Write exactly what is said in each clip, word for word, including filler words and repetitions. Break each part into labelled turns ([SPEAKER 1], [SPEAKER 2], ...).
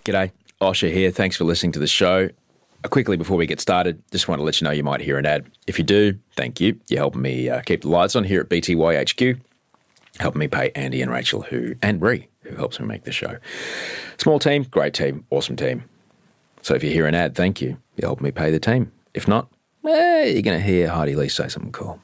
[SPEAKER 1] G'day, Osher here. Thanks for listening to the show. Uh, quickly, before we get started, just want to let you know you might hear an ad. If you do, thank you. You're helping me uh, keep the lights on here at B T Y H Q, helping me pay Andy and Rachel, who and Bree, who helps me make the show. Small team, great team, awesome team. So if you hear an ad, thank you. You're helping me pay the team. If not, eh, you're going to hear Heidi Lee say something cool.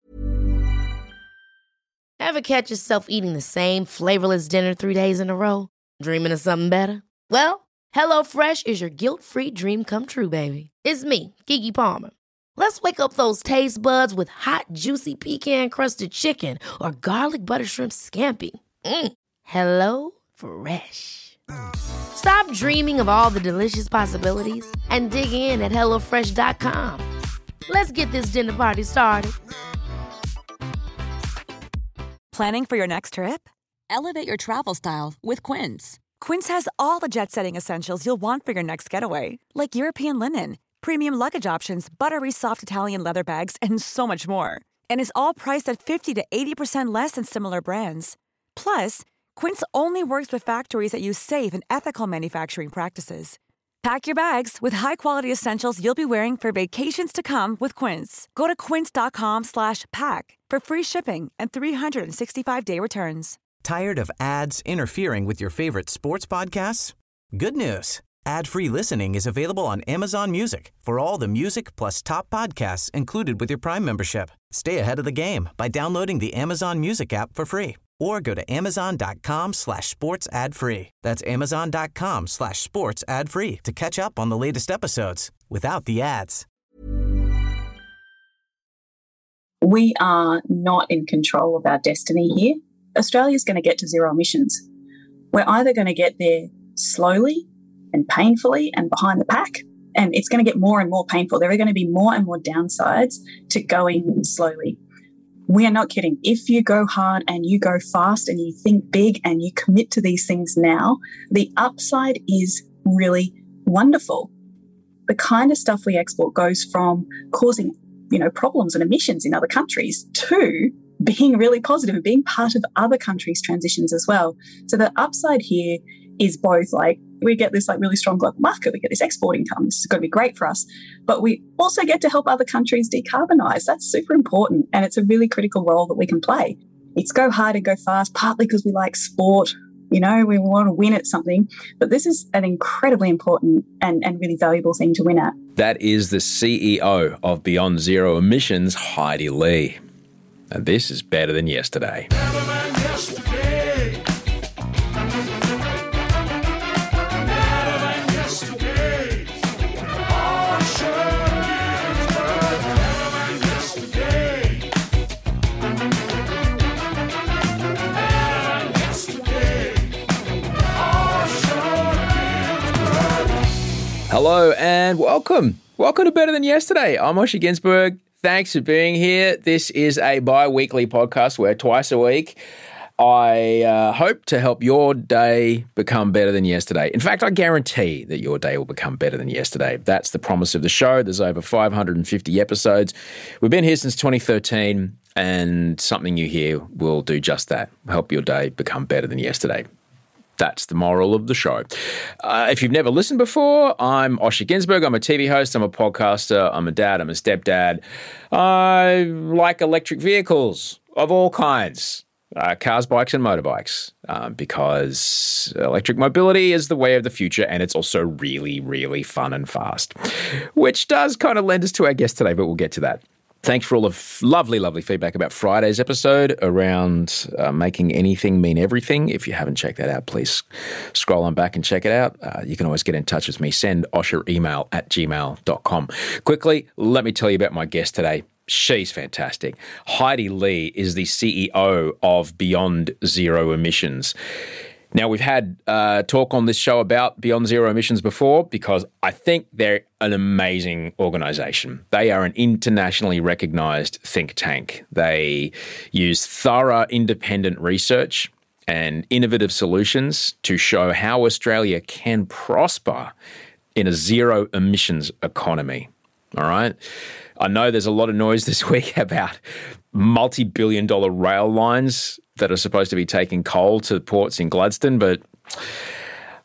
[SPEAKER 2] Ever catch yourself eating the same flavorless dinner three days in a row? Dreaming of something better? Well, HelloFresh is your guilt-free dream come true, baby. It's me, Keke Palmer. Let's wake up those taste buds with hot, juicy pecan-crusted chicken or garlic butter shrimp scampi. Mm. Hello Fresh. Stop dreaming of all the delicious possibilities and dig in at hello fresh dot com. Let's get this dinner party started.
[SPEAKER 3] Planning for your next trip?
[SPEAKER 4] Elevate your travel style with Quince.
[SPEAKER 3] Quince has all the jet-setting essentials you'll want for your next getaway, like European linen, premium luggage options, buttery soft Italian leather bags, and so much more. And is all priced at fifty to eighty percent less than similar brands. Plus, Quince only works with factories that use safe and ethical manufacturing practices. Pack your bags with high-quality essentials you'll be wearing for vacations to come with Quince. Go to quince.com slash pack for free shipping and three sixty-five day returns.
[SPEAKER 5] Tired of ads interfering with your favorite sports podcasts? Good news. Ad-free listening is available on Amazon Music for all the music plus top podcasts included with your Prime membership. Stay ahead of the game by downloading the Amazon Music app for free or go to amazon.com slash sports ad free. That's amazon.com slash sports ad free to catch up on the latest episodes without the ads.
[SPEAKER 6] We are not in control of our destiny here. Australia's going to get to zero emissions. We're either going to get there slowly and painfully and behind the pack, and it's going to get more and more painful. There are going to be more and more downsides to going slowly. We are not kidding. If you go hard and you go fast and you think big and you commit to these things now, the upside is really wonderful. The kind of stuff we export goes from causing, you know, problems and emissions in other countries to being really positive and being part of other countries' transitions as well. So the upside here is both like we get this like really strong global market, we get this export income, this is going to be great for us, but we also get to help other countries decarbonize. That's super important, and it's a really critical role that we can play. It's go hard and go fast, partly because we like sport, you know, we want to win at something, but this is an incredibly important and, and really valuable thing to win at.
[SPEAKER 1] That is the C E O of Beyond Zero Emissions, Heidi Lee. And this is better than yesterday.
[SPEAKER 7] Better than yesterday. Better than yesterday. Oh, sure is better than yesterday. Better than yesterday. Oh, sure is better.
[SPEAKER 1] Hello and welcome. Welcome to Better Than Yesterday. I'm Osher Ginsberg. Thanks for being here. This is a bi-weekly podcast where twice a week I uh, hope to help your day become better than yesterday. In fact, I guarantee that your day will become better than yesterday. That's the promise of the show. There's over five hundred fifty episodes. We've been here since twenty thirteen, and something you hear will do just that, help your day become better than yesterday. That's the moral of the show. Uh, if you've never listened before, I'm Osher Ginsberg. I'm a T V host. I'm a podcaster. I'm a dad. I'm a stepdad. I like electric vehicles of all kinds, uh, cars, bikes, and motorbikes, um, because electric mobility is the way of the future, and it's also really, really fun and fast, which does kind of lend us to our guest today, but we'll get to that. Thanks for all the f- lovely, lovely feedback about Friday's episode around uh, making anything mean everything. If you haven't checked that out, please scroll on back and check it out. Uh, you can always get in touch with me. Send Osher email at gmail dot com. Quickly, let me tell you about my guest today. She's fantastic. Heidi Lee is the C E O of Beyond Zero Emissions. Now, we've had uh, talk on this show about Beyond Zero Emissions before because I think they're an amazing organisation. They are an internationally recognised think tank. They use thorough independent research and innovative solutions to show how Australia can prosper in a zero emissions economy. All right? I know there's a lot of noise this week about multi-billion dollar rail lines that are supposed to be taking coal to ports in Gladstone, but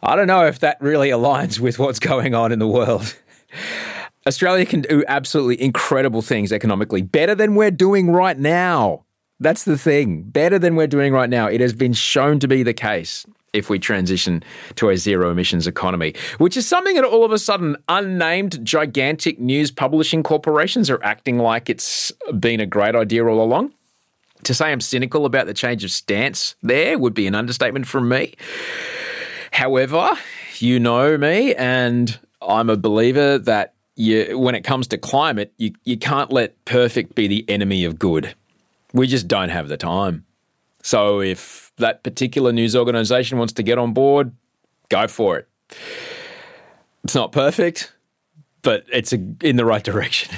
[SPEAKER 1] I don't know if that really aligns with what's going on in the world. Australia can do absolutely incredible things economically, better than we're doing right now. That's the thing, better than we're doing right now. It has been shown to be the case if we transition to a zero emissions economy, which is something that all of a sudden unnamed gigantic news publishing corporations are acting like it's been a great idea all along. To say I'm cynical about the change of stance there would be an understatement from me. However, you know me, and I'm a believer that you, when it comes to climate, you, you can't let perfect be the enemy of good. We just don't have the time. So if that particular news organisation wants to get on board, go for it. It's not perfect, but it's a, in the right direction.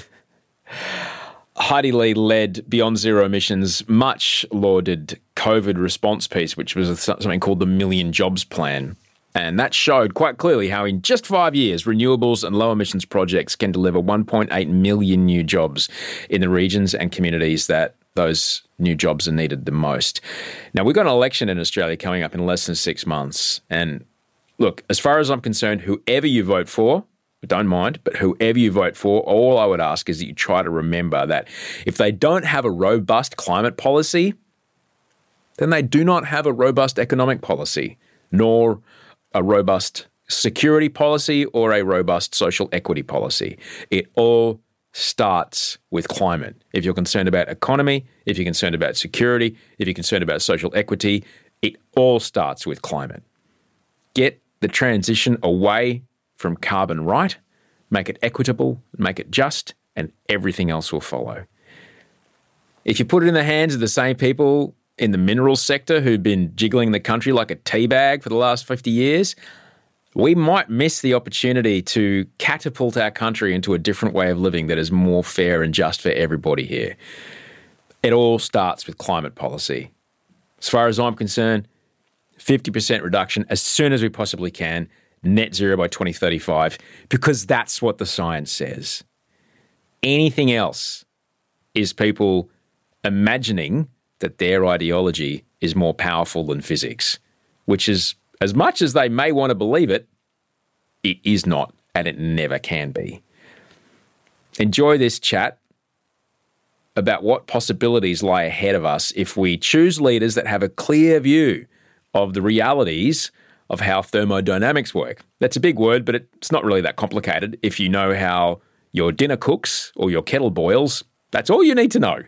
[SPEAKER 1] Heidi Lee led Beyond Zero Emissions' much lauded COVID response piece, which was something called the Million Jobs Plan. And that showed quite clearly how in just five years, renewables and low emissions projects can deliver one point eight million new jobs in the regions and communities that those new jobs are needed the most. Now, we've got an election in Australia coming up in less than six months. And look, as far as I'm concerned, whoever you vote for, don't mind, but whoever you vote for, all I would ask is that you try to remember that if they don't have a robust climate policy, then they do not have a robust economic policy, nor a robust security policy or a robust social equity policy. It all starts with climate. If you're concerned about economy, if you're concerned about security, if you're concerned about social equity, it all starts with climate. Get the transition away from carbon right, make it equitable, make it just, and everything else will follow. If you put it in the hands of the same people in the minerals sector who've been jiggling the country like a tea bag for the last fifty years, we might miss the opportunity to catapult our country into a different way of living that is more fair and just for everybody here. It all starts with climate policy. As far as I'm concerned, fifty percent reduction as soon as we possibly can, net zero by twenty thirty-five, because that's what the science says. Anything else is people imagining that their ideology is more powerful than physics, which is, as much as they may want to believe it, it is not, and it never can be. Enjoy this chat about what possibilities lie ahead of us if we choose leaders that have a clear view of the realities of how thermodynamics work. That's a big word, but it's not really that complicated. If you know how your dinner cooks or your kettle boils, that's all you need to know.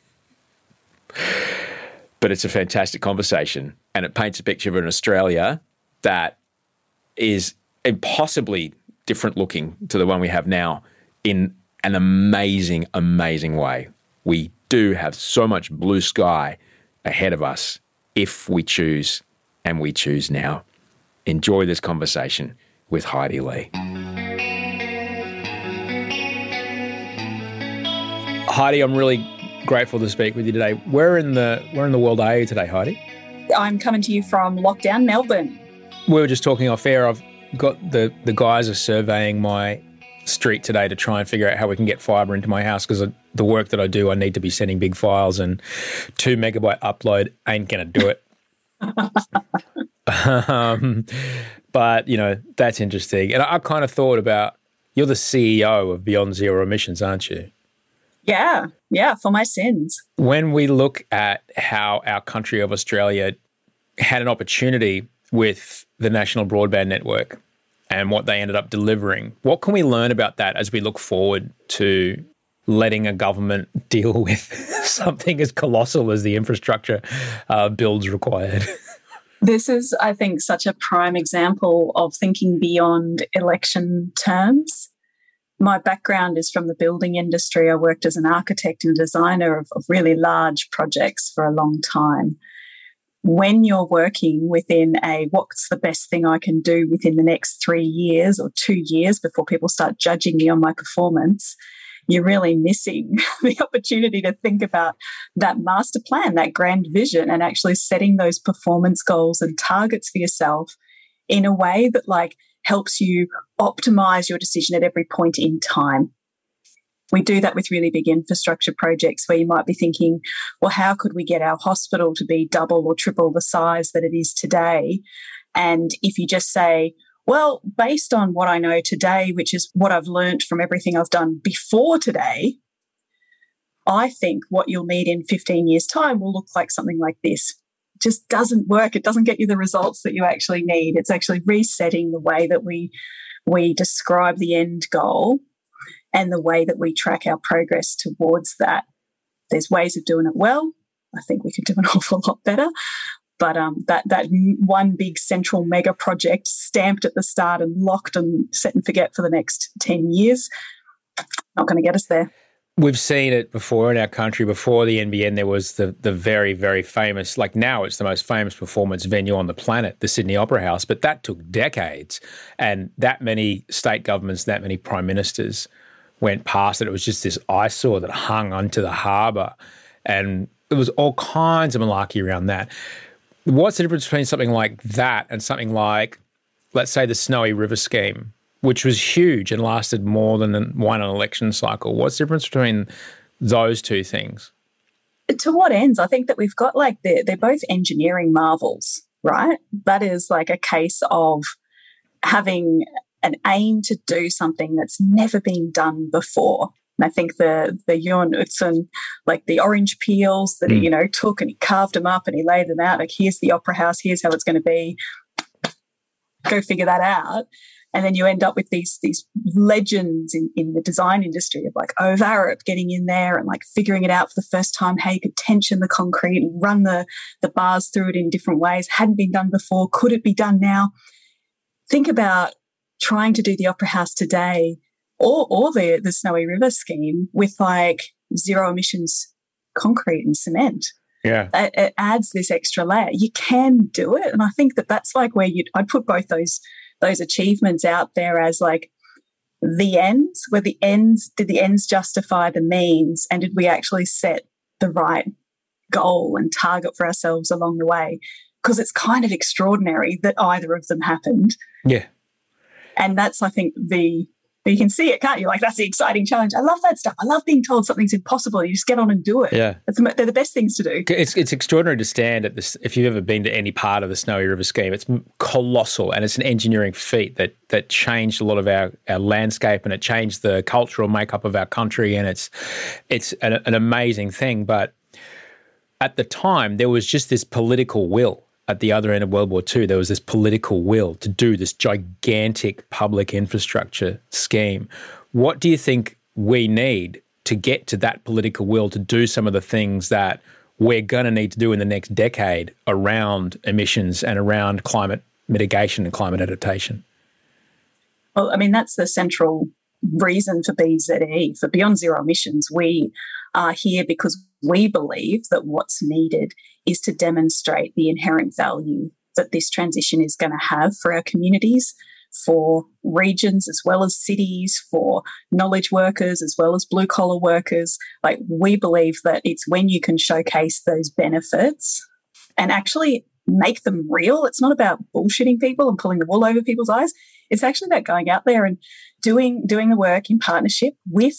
[SPEAKER 1] But it's a fantastic conversation, and it paints a picture of an Australia that is impossibly different looking to the one we have now in an amazing, amazing way. We do have so much blue sky ahead of us if we choose, and we choose now. Enjoy this conversation with Heidi Lee. Heidi, I'm really grateful to speak with you today. Where in the where in the world are you today, Heidi?
[SPEAKER 6] I'm coming to you from lockdown Melbourne.
[SPEAKER 1] We were just talking off air. I've got the, the guys are surveying my street today to try and figure out how we can get fibre into my house, because the work that I do, I need to be sending big files, and two megabyte upload ain't going to do it. um, but, you know, that's interesting. And I, I kind of thought about, you're the C E O of Beyond Zero Emissions, aren't you?
[SPEAKER 6] Yeah, yeah, for my sins.
[SPEAKER 1] When we look at how our country of Australia had an opportunity with the National Broadband Network and what they ended up delivering, what can we learn about that as we look forward to letting a government deal with something as colossal as the infrastructure uh, builds required?
[SPEAKER 6] This is, I think, such a prime example of thinking beyond election terms. My background is from the building industry. I worked as an architect and designer of, of really large projects for a long time. When you're working within a what's the best thing I can do within the next three years or two years before people start judging me on my performance, you're really missing the opportunity to think about that master plan, that grand vision, and actually setting those performance goals and targets for yourself in a way that like helps you optimize your decision at every point in time. We do that with really big infrastructure projects where you might be thinking, well, how could we get our hospital to be double or triple the size that it is today? And if you just say, well, based on what I know today, which is what I've learned from everything I've done before today, I think what you'll need in fifteen years' time will look like something like this. It just doesn't work. It doesn't get you the results that you actually need. It's actually resetting the way that we we describe the end goal and the way that we track our progress towards that. There's ways of doing it well. I think we could do an awful lot better. But um, that that one big central mega project stamped at the start and locked and set and forget for the next ten years, not going to get us there.
[SPEAKER 1] We've seen it before in our country. Before the N B N, there was the the very, very famous, like now it's the most famous performance venue on the planet, the Sydney Opera House, but that took decades. And that many state governments, that many prime ministers went past it. It was just this eyesore that hung onto the harbour. And there was all kinds of malarkey around that. What's the difference between something like that and something like, let's say, the Snowy River scheme, which was huge and lasted more than one election cycle? What's the difference between those two things?
[SPEAKER 6] To what ends? I think that we've got like, they're, they're both engineering marvels, right? That is like a case of having an aim to do something that's never been done before. And I think the the Johan Utzon, like the orange peels that mm. he, you know, took and he carved them up and he laid them out. Like, here's the opera house, here's how it's going to be. Go figure that out. And then you end up with these these legends in, in the design industry of like Ove Arup getting in there and like figuring it out for the first time, how you could tension the concrete and run the, the bars through it in different ways. Hadn't been done before. Could it be done now? Think about trying to do the opera house today, or or the, the Snowy River scheme with like zero emissions concrete and cement.
[SPEAKER 1] Yeah.
[SPEAKER 6] It, it adds this extra layer. You can do it. And I think that that's like where you'd, I'd put both those, those achievements out there as like the ends, where the ends, did the ends justify the means? And did we actually set the right goal and target for ourselves along the way? Because it's kind of extraordinary that either of them happened.
[SPEAKER 1] Yeah.
[SPEAKER 6] And that's, I think, the, you can see it, can't you? Like, that's the exciting challenge. I love that stuff. I love being told something's impossible. You just get on and do it.
[SPEAKER 1] Yeah.
[SPEAKER 6] It's, they're the best things to do.
[SPEAKER 1] It's it's extraordinary to stand at this. If you've ever been to any part of the Snowy River scheme, it's colossal, and it's an engineering feat that that changed a lot of our, our landscape, and it changed the cultural makeup of our country, and it's it's an, an amazing thing. But at the time, there was just this political will. At the other end of World War Two, there was this political will to do this gigantic public infrastructure scheme. What do you think we need to get to that political will to do some of the things that we're going to need to do in the next decade around emissions and around climate mitigation and climate adaptation?
[SPEAKER 6] Well, I mean, that's the central reason for B Z E, for Beyond Zero Emissions. We are here because we believe that what's needed is to demonstrate the inherent value that this transition is going to have for our communities, for regions as well as cities, for knowledge workers as well as blue-collar workers. Like, we believe that it's when you can showcase those benefits and actually make them real. It's not about bullshitting people and pulling the wool over people's eyes. It's actually about going out there and doing, doing the work in partnership with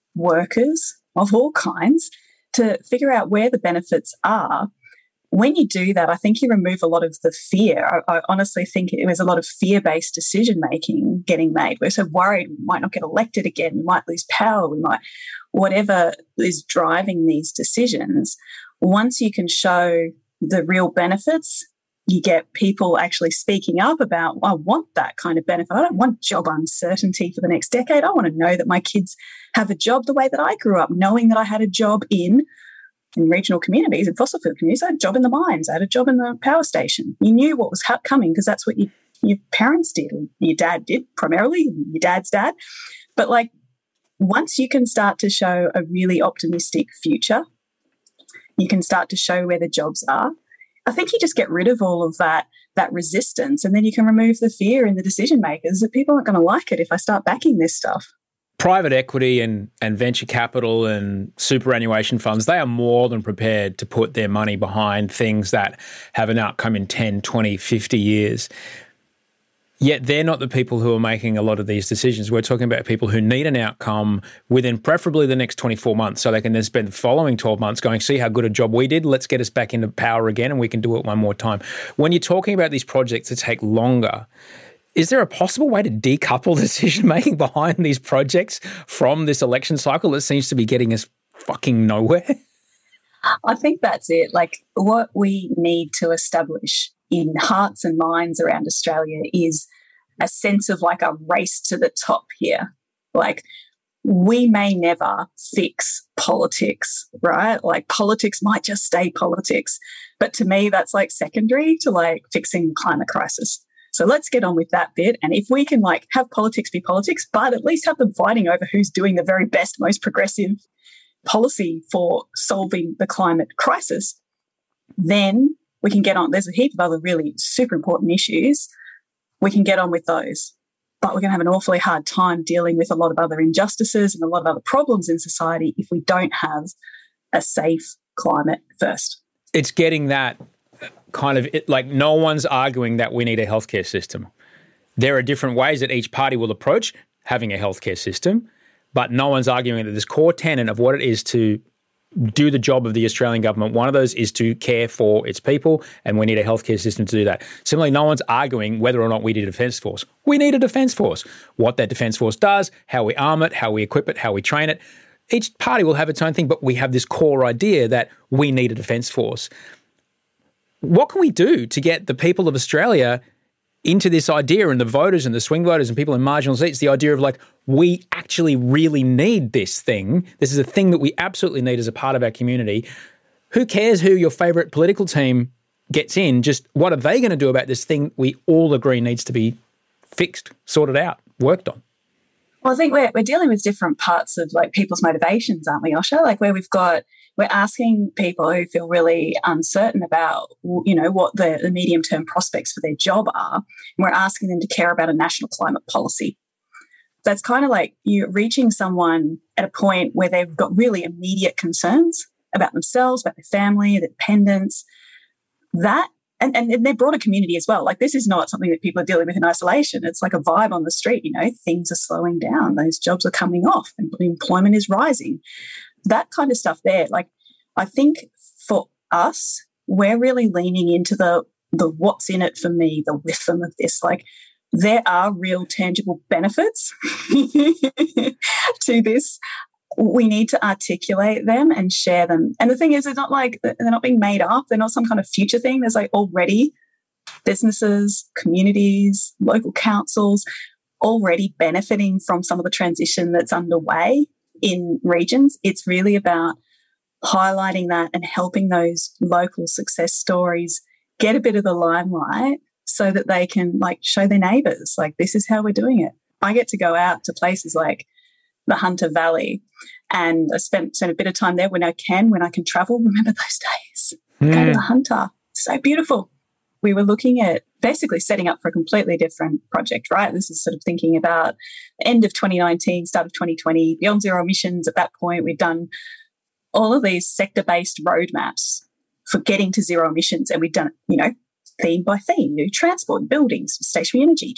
[SPEAKER 6] workers of all kinds to figure out where the benefits are. When you do that, I think you remove a lot of the fear. I, I honestly think it was a lot of fear-based decision-making getting made. We're so worried we might not get elected again, we might lose power, we might, whatever is driving these decisions. Once you can show the real benefits, you get people actually speaking up about, I want that kind of benefit. I don't want job uncertainty for the next decade. I want to know that my kids have a job the way that I grew up, knowing that I had a job in in regional communities, in fossil fuel communities. I had a job in the mines. I had a job in the power station. You knew what was ha- coming because that's what you, your parents did, or your dad did primarily, your dad's dad. But like, once you can start to show a really optimistic future, you can start to show where the jobs are. I think you just get rid of all of that that resistance, and then you can remove the fear in the decision makers that people aren't going to like it if I start backing this stuff.
[SPEAKER 1] Private equity and, and venture capital and superannuation funds, they are more than prepared to put their money behind things that have an outcome in ten, twenty, fifty years. Yet they're not the people who are making a lot of these decisions. We're talking about people who need an outcome within preferably the next twenty-four months so they can then spend the following twelve months going, see how good a job we did, let's get us back into power again and we can do it one more time. When you're talking about these projects that take longer, is there a possible way to decouple decision-making behind these projects from this election cycle that seems to be getting us fucking nowhere?
[SPEAKER 6] I think that's it. Like, what we need to establish in hearts and minds around Australia is a sense of like a race to the top here. Like, we may never fix politics, right? Like, politics might just stay politics. But to me, that's like secondary to like fixing the climate crisis. So let's get on with that bit. And if we can like have politics be politics, but at least have them fighting over who's doing the very best, most progressive policy for solving the climate crisis, then we can get on. There's a heap of other really super important issues. We can get on with those. But we're going to have an awfully hard time dealing with a lot of other injustices and a lot of other problems in society if we don't have a safe climate first.
[SPEAKER 1] It's getting that kind of, it, like no one's arguing that we need a healthcare system. There are different ways that each party will approach having a healthcare system, but no one's arguing that this core tenet of what it is to do the job of the Australian government, one of those is to care for its people, and we need a healthcare system to do that. Similarly, no one's arguing whether or not we need a defence force. We need a defence force. What that defence force does, how we arm it, how we equip it, how we train it, each party will have its own thing, but we have this core idea that we need a defence force. What can we do to get the people of Australia into this idea, and the voters and the swing voters and people in marginal seats, the idea of like, we actually really need this thing. This is a thing that we absolutely need as a part of our community. Who cares who your favourite political team gets in? Just what are they going to do about this thing we all agree needs to be fixed, sorted out, worked on?
[SPEAKER 6] Well, I think we're, we're dealing with different parts of like people's motivations, aren't we, Osher? Like where we've got, we're asking people who feel really uncertain about, you know, what the, the medium-term prospects for their job are, and we're asking them to care about a national climate policy. So it's kind of like you're reaching someone at a point where they've got really immediate concerns about themselves, about their family, their dependents, that, and, and in their broader community as well. Like this is not something that people are dealing with in isolation. It's like a vibe on the street, you know, things are slowing down, those jobs are coming off, and employment is rising. That kind of stuff there. Like, I think for us, we're really leaning into the the what's in it for me, the with them of this. Like, there are real tangible benefits to this. We need to articulate them and share them. And the thing is, it's not like they're not being made up. They're not some kind of future thing. There's like already businesses, communities, local councils already benefiting from some of the transition that's underway in regions. It's really about highlighting that and helping those local success stories get a bit of the limelight so that they can like show their neighbours, like, this is how we're doing it. I get to go out to places like the Hunter Valley, and I spent, spent a bit of time there when I can, when I can travel. Remember those days? Mm. Go to the Hunter. So beautiful. We were looking at basically setting up for a completely different project, right? This is sort of thinking about the end of twenty nineteen, start of twenty twenty, beyond zero emissions. At that point, we'd done all of these sector-based roadmaps for getting to zero emissions, and we'd done it, you know, theme by theme, new transport, buildings, stationary energy.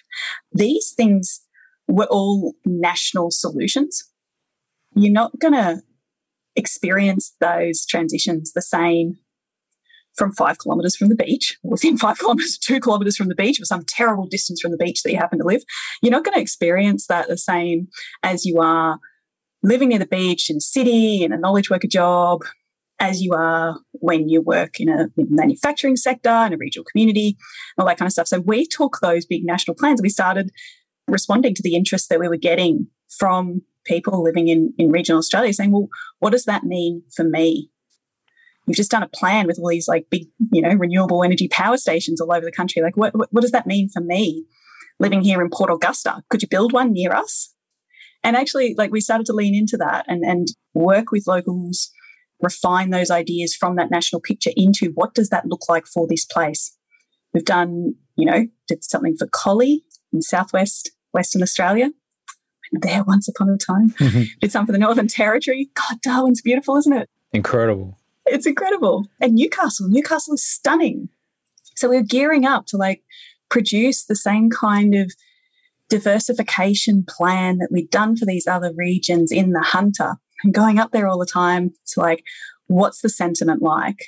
[SPEAKER 6] These things were all national solutions. You're not going to experience those transitions the same from five kilometres from the beach, or within five kilometres, two kilometres from the beach, or some terrible distance from the beach that you happen to live. You're not going to experience that the same as you are living near the beach in a city, in a knowledge worker job, as you are when you work in a, in a manufacturing sector, in a regional community, all that kind of stuff. So we took those big national plans and we started responding to the interest that we were getting from people living in, in regional Australia, saying, well, what does that mean for me? You've just done a plan with all these like big, you know, renewable energy power stations all over the country. Like, what, what, what does that mean for me living here in Port Augusta? Could you build one near us? And actually, like, we started to lean into that and, and work with locals, refine those ideas from that national picture into what does that look like for this place. We've done, you know, did something for Collie in southwest Western Australia. I was there once upon a time. Mm-hmm. Did something for the Northern Territory. God, Darwin's beautiful, isn't it?
[SPEAKER 1] Incredible.
[SPEAKER 6] It's incredible. And Newcastle, Newcastle is stunning. So we're gearing up to like produce the same kind of diversification plan that we'd done for these other regions in the Hunter, and going up there all the time to like, what's the sentiment like?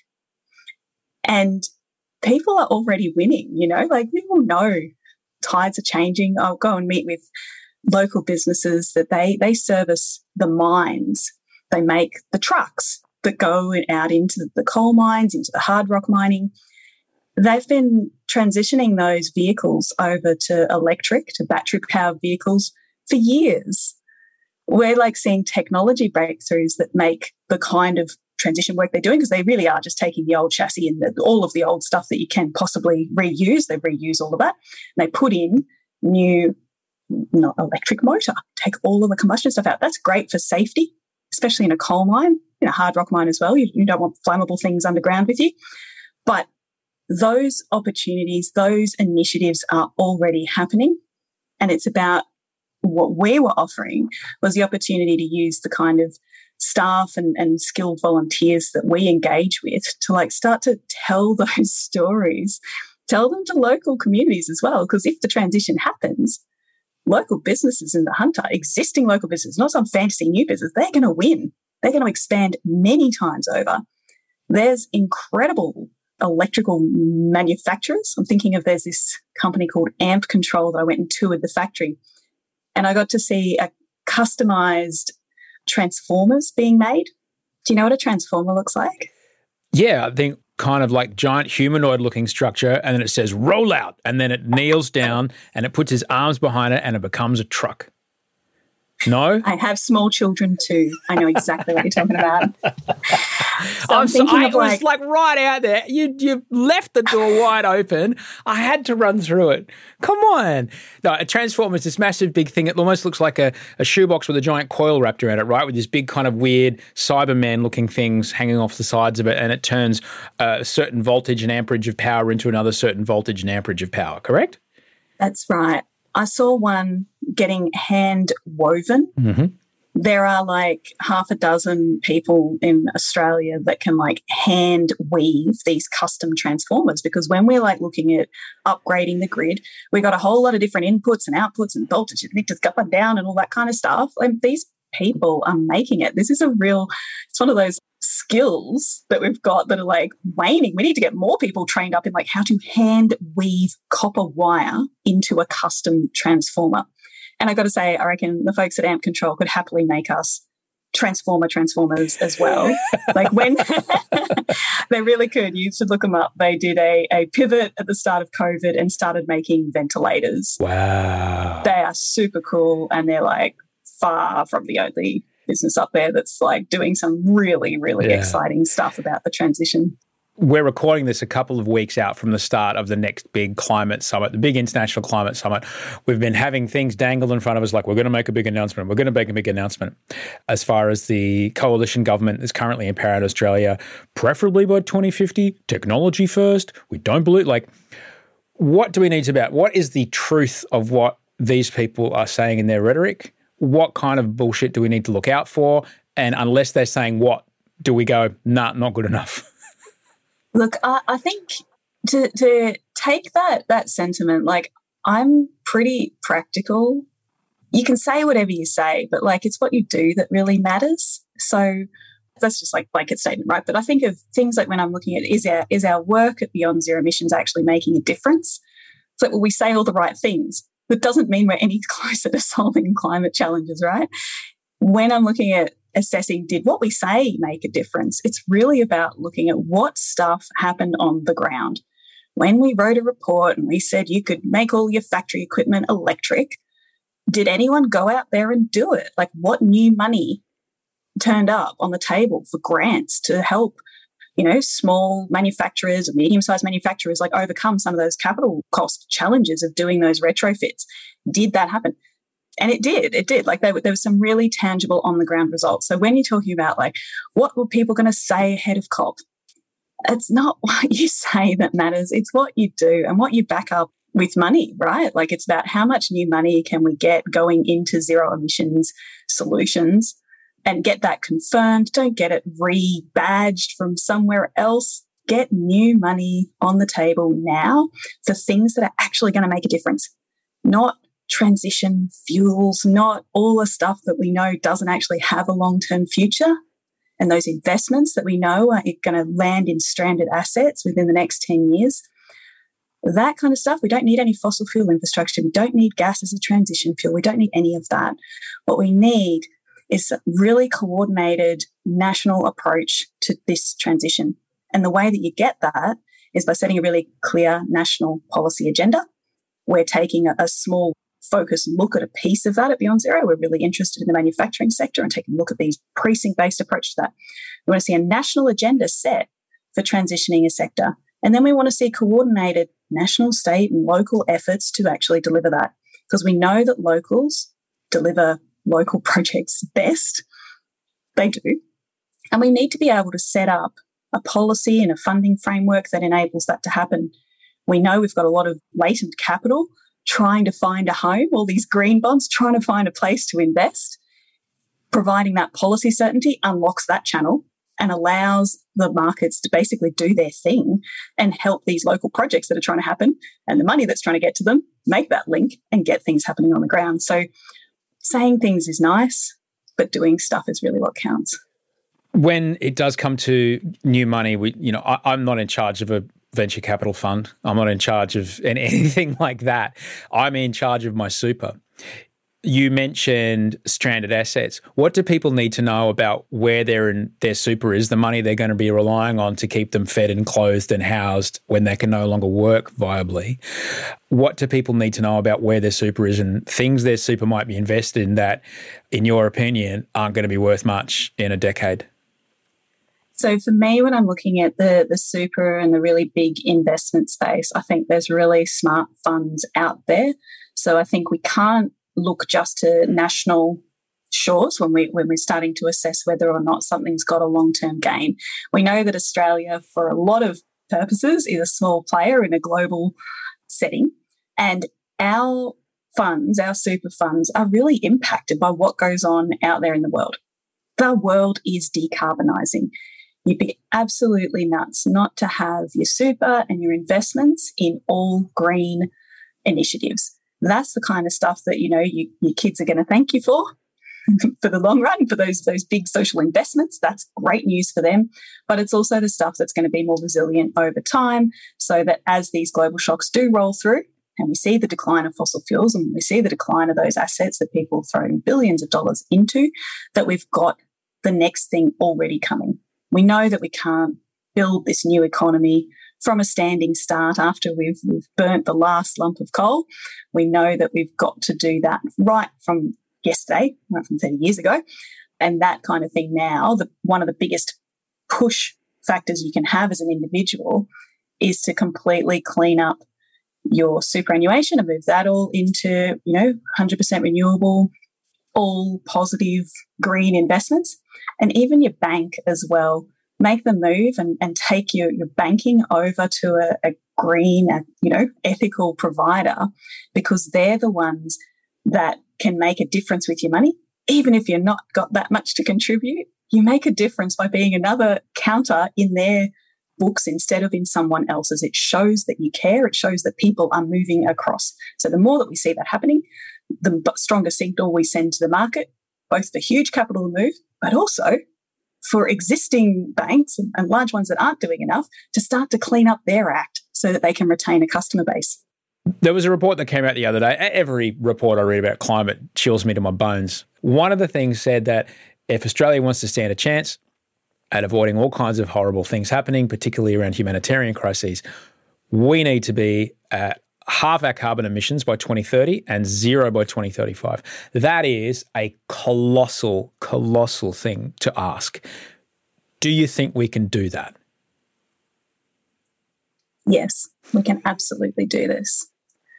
[SPEAKER 6] And people are already winning, you know, like people know tides are changing. I'll go and meet with local businesses that they they service the mines. They make the trucks that go out into the coal mines, into the hard rock mining. They've been transitioning those vehicles over to electric, to battery-powered vehicles for years. We're like seeing technology breakthroughs that make the kind of transition work they're doing, because they really are just taking the old chassis and the, all of the old stuff that you can possibly reuse. They reuse all of that. And they put in new, not electric motor, take all of the combustion stuff out. That's great for safety, especially in a coal mine, in a hard rock mine as well. You, you don't want flammable things underground with you. But those opportunities, those initiatives are already happening. And it's about what we were offering was the opportunity to use the kind of staff and, and skilled volunteers that we engage with to like start to tell those stories, tell them to local communities as well. Because if the transition happens, local businesses in the Hunter, existing local businesses, not some fantasy new business, they're going to win. They're going to expand many times over. There's incredible electrical manufacturers. I'm thinking of there's this company called Amp Control that I went and toured the factory, and I got to see a customized transformers being made. Do you know what a transformer looks like?
[SPEAKER 1] Yeah, I think kind of like giant humanoid looking structure, and then it says roll out, and then it kneels down and it puts his arms behind it and it becomes a truck. No?
[SPEAKER 6] I have small children too. I know exactly what you're talking about. So
[SPEAKER 1] I'm
[SPEAKER 6] I'm
[SPEAKER 1] so,
[SPEAKER 6] thinking
[SPEAKER 1] I
[SPEAKER 6] of
[SPEAKER 1] was
[SPEAKER 6] like,
[SPEAKER 1] like right out there. You you left the door wide open. I had to run through it. Come on. No, a transformer is this massive big thing. It almost looks like a, a shoebox with a giant coil wrapped around it, right? With this big kind of weird Cyberman looking things hanging off the sides of it, and it turns a certain voltage and amperage of power into another certain voltage and amperage of power, correct?
[SPEAKER 6] that's right. I saw one getting hand woven.
[SPEAKER 1] Mm-hmm.
[SPEAKER 6] There are like half a dozen people in Australia that can like hand weave these custom transformers, because when we're like looking at upgrading the grid, we got a whole lot of different inputs and outputs and voltage connectors up and down and all that kind of stuff. And these people are making it. This is a real, it's one of those skills that we've got that are like waning. We need to get more people trained up in like how to hand weave copper wire into a custom transformer. And I got to say, I reckon the folks at Amp Control could happily make us transformer transformers as well. Like when they really could. You should look them up. They did a, a pivot at the start of COVID and started making ventilators.
[SPEAKER 1] Wow.
[SPEAKER 6] They are super cool, and they're like far from the only business up there that's like doing some really, really
[SPEAKER 1] yeah.
[SPEAKER 6] exciting stuff about the transition.
[SPEAKER 1] We're recording this a couple of weeks out from the start of the next big climate summit, the big international climate summit. We've been having things dangled in front of us like we're going to make a big announcement. We're going to make a big announcement as far as the coalition government is currently in power in Australia, preferably by twenty fifty, technology first. We don't believe, like, what do we need to about? What is the truth of what these people are saying in their rhetoric? What kind of bullshit do we need to look out for? And unless they're saying what, do we go, nah, not good enough?
[SPEAKER 6] Look, I, I think to to take that that sentiment, like, I'm pretty practical. You can say whatever you say, but like it's what you do that really matters. So that's just like blanket statement, right? But I think of things like when I'm looking at is our is our work at Beyond Zero Emissions actually making a difference? It's like, well, we say all the right things, but doesn't mean we're any closer to solving climate challenges, right? When I'm looking at assessing, did what we say make a difference? It's really about looking at what stuff happened on the ground. When we wrote a report and we said you could make all your factory equipment electric, did anyone go out there and do it? Like, what new money turned up on the table for grants to help, you know, small manufacturers or medium-sized manufacturers like overcome some of those capital cost challenges of doing those retrofits? Did that happen? And it did, it did. Like, there, there was some really tangible on-the-ground results. So when you're talking about, like, what were people going to say ahead of COP? It's not what you say that matters. It's what you do and what you back up with money, right? Like, it's about how much new money can we get going into zero emissions solutions and get that confirmed. Don't get it rebadged from somewhere else. get new money on the table now for things that are actually going to make a difference, not transition fuels, not all the stuff that we know doesn't actually have a long-term future, and those investments that we know are going to land in stranded assets within the next ten years. That kind of stuff. We don't need any fossil fuel infrastructure. We don't need gas as a transition fuel. We don't need any of that. What we need is a really coordinated national approach to this transition. And the way that you get that is by setting a really clear national policy agenda. We're taking a, a small focused look at a piece of that at Beyond Zero. We're really interested in the manufacturing sector and taking a look at these precinct-based approach to that. We want to see a national agenda set for transitioning a sector. And then we want to see coordinated national, state, and local efforts to actually deliver that. Because we know that locals deliver local projects best. They do. And we need to be able to set up a policy and a funding framework that enables that to happen. We know we've got a lot of latent capital trying to find a home, all these green bonds, trying to find a place to invest. Providing that policy certainty unlocks that channel and allows the markets to basically do their thing and help these local projects that are trying to happen and the money that's trying to get to them, make that link and get things happening on the ground. So saying things is nice, but doing stuff is really what counts.
[SPEAKER 1] When it does come to new money, we, you know, I, I'm not in charge of a venture capital fund. I'm not in charge of anything like that. I'm in charge of my super. You mentioned stranded assets. What do people need to know about where their in, their super is, the money they're going to be relying on to keep them fed and clothed and housed when they can no longer work viably? What do people need to know about where their super is and things their super might be invested in that, in your opinion, aren't going to be worth much in a decade?
[SPEAKER 6] So for me, when I'm looking at the, the super and the really big investment space, I think there's really smart funds out there. So I think we can't look just to national shores when, we, when we're starting to assess whether or not something's got a long-term gain. We know that Australia, for a lot of purposes, is a small player in a global setting. And our funds, our super funds, are really impacted by what goes on out there in the world. The world is decarbonising. You'd be absolutely nuts not to have your super and your investments in all green initiatives. That's the kind of stuff that, you know, you, your kids are going to thank you for, for the long run, for those, those big social investments. That's great news for them. But it's also the stuff that's going to be more resilient over time so that as these global shocks do roll through and we see the decline of fossil fuels and we see the decline of those assets that people are throwing billions of dollars into, that we've got the next thing already coming. We know that we can't build this new economy from a standing start after we've, we've burnt the last lump of coal. We know that we've got to do that right from yesterday, right from thirty years ago. And that kind of thing now, the, one of the biggest push factors you can have as an individual is to completely clean up your superannuation and move that all into, you know, one hundred percent renewable, all positive green investments. And even your bank as well. Make the move and, and take your, your banking over to a, a green, a, you know, ethical provider, because they're the ones that can make a difference with your money. Even if you're not got that much to contribute, you make a difference by being another counter in their books instead of in someone else's. It shows that you care. It shows that people are moving across. So the more that we see that happening, the stronger signal we send to the market, both the huge capital move, but also for existing banks and, and large ones that aren't doing enough to start to clean up their act so that they can retain a customer base.
[SPEAKER 1] There was a report that came out the other day. Every report I read about climate chills me to my bones. One of the things said that if Australia wants to stand a chance at avoiding all kinds of horrible things happening, particularly around humanitarian crises, we need to be at half our carbon emissions by twenty thirty and zero by twenty thirty-five. That is a colossal, colossal thing to ask. Do you think we can do that?
[SPEAKER 6] Yes, we can absolutely do this.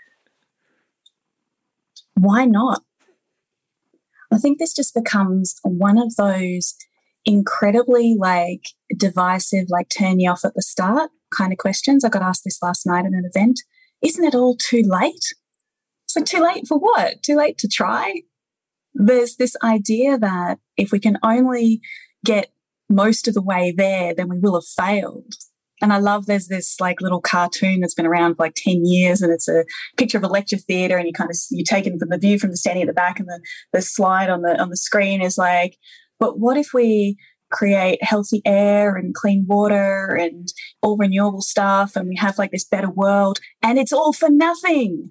[SPEAKER 6] Why not? I think this just becomes one of those incredibly like divisive, like turn you off at the start kind of questions. I got asked this last night at an event. Isn't it all too late? So too late for what? Too late to try? There's this idea that if we can only get most of the way there, then we will have failed. And I love there's this like little cartoon that's been around for like ten years, and it's a picture of a lecture theatre, and you kind of you take it from the view from the standing at the back, and the, the slide on the on the screen is like, but what if we create healthy air and clean water and all renewable stuff, and we have like this better world, and it's all for nothing.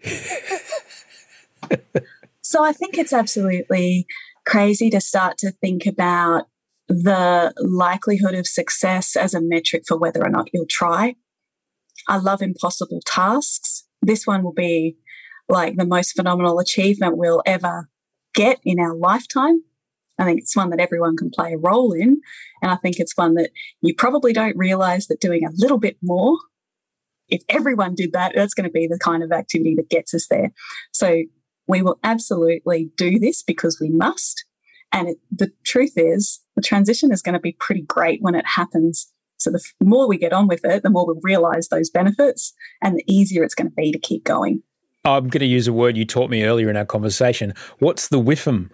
[SPEAKER 6] So I think it's absolutely crazy to start to think about the likelihood of success as a metric for whether or not you'll try. I love impossible tasks. This one will be like the most phenomenal achievement we'll ever get in our lifetime. I think it's one that everyone can play a role in. And I think it's one that you probably don't realize that doing a little bit more, if everyone did that, that's going to be the kind of activity that gets us there. So we will absolutely do this because we must. And it, the truth is, the transition is going to be pretty great when it happens. So the f- more we get on with it, the more we'll realise those benefits, and the easier it's going to be to keep going.
[SPEAKER 1] I'm going to use a word you taught me earlier in our conversation. What's the W I F M?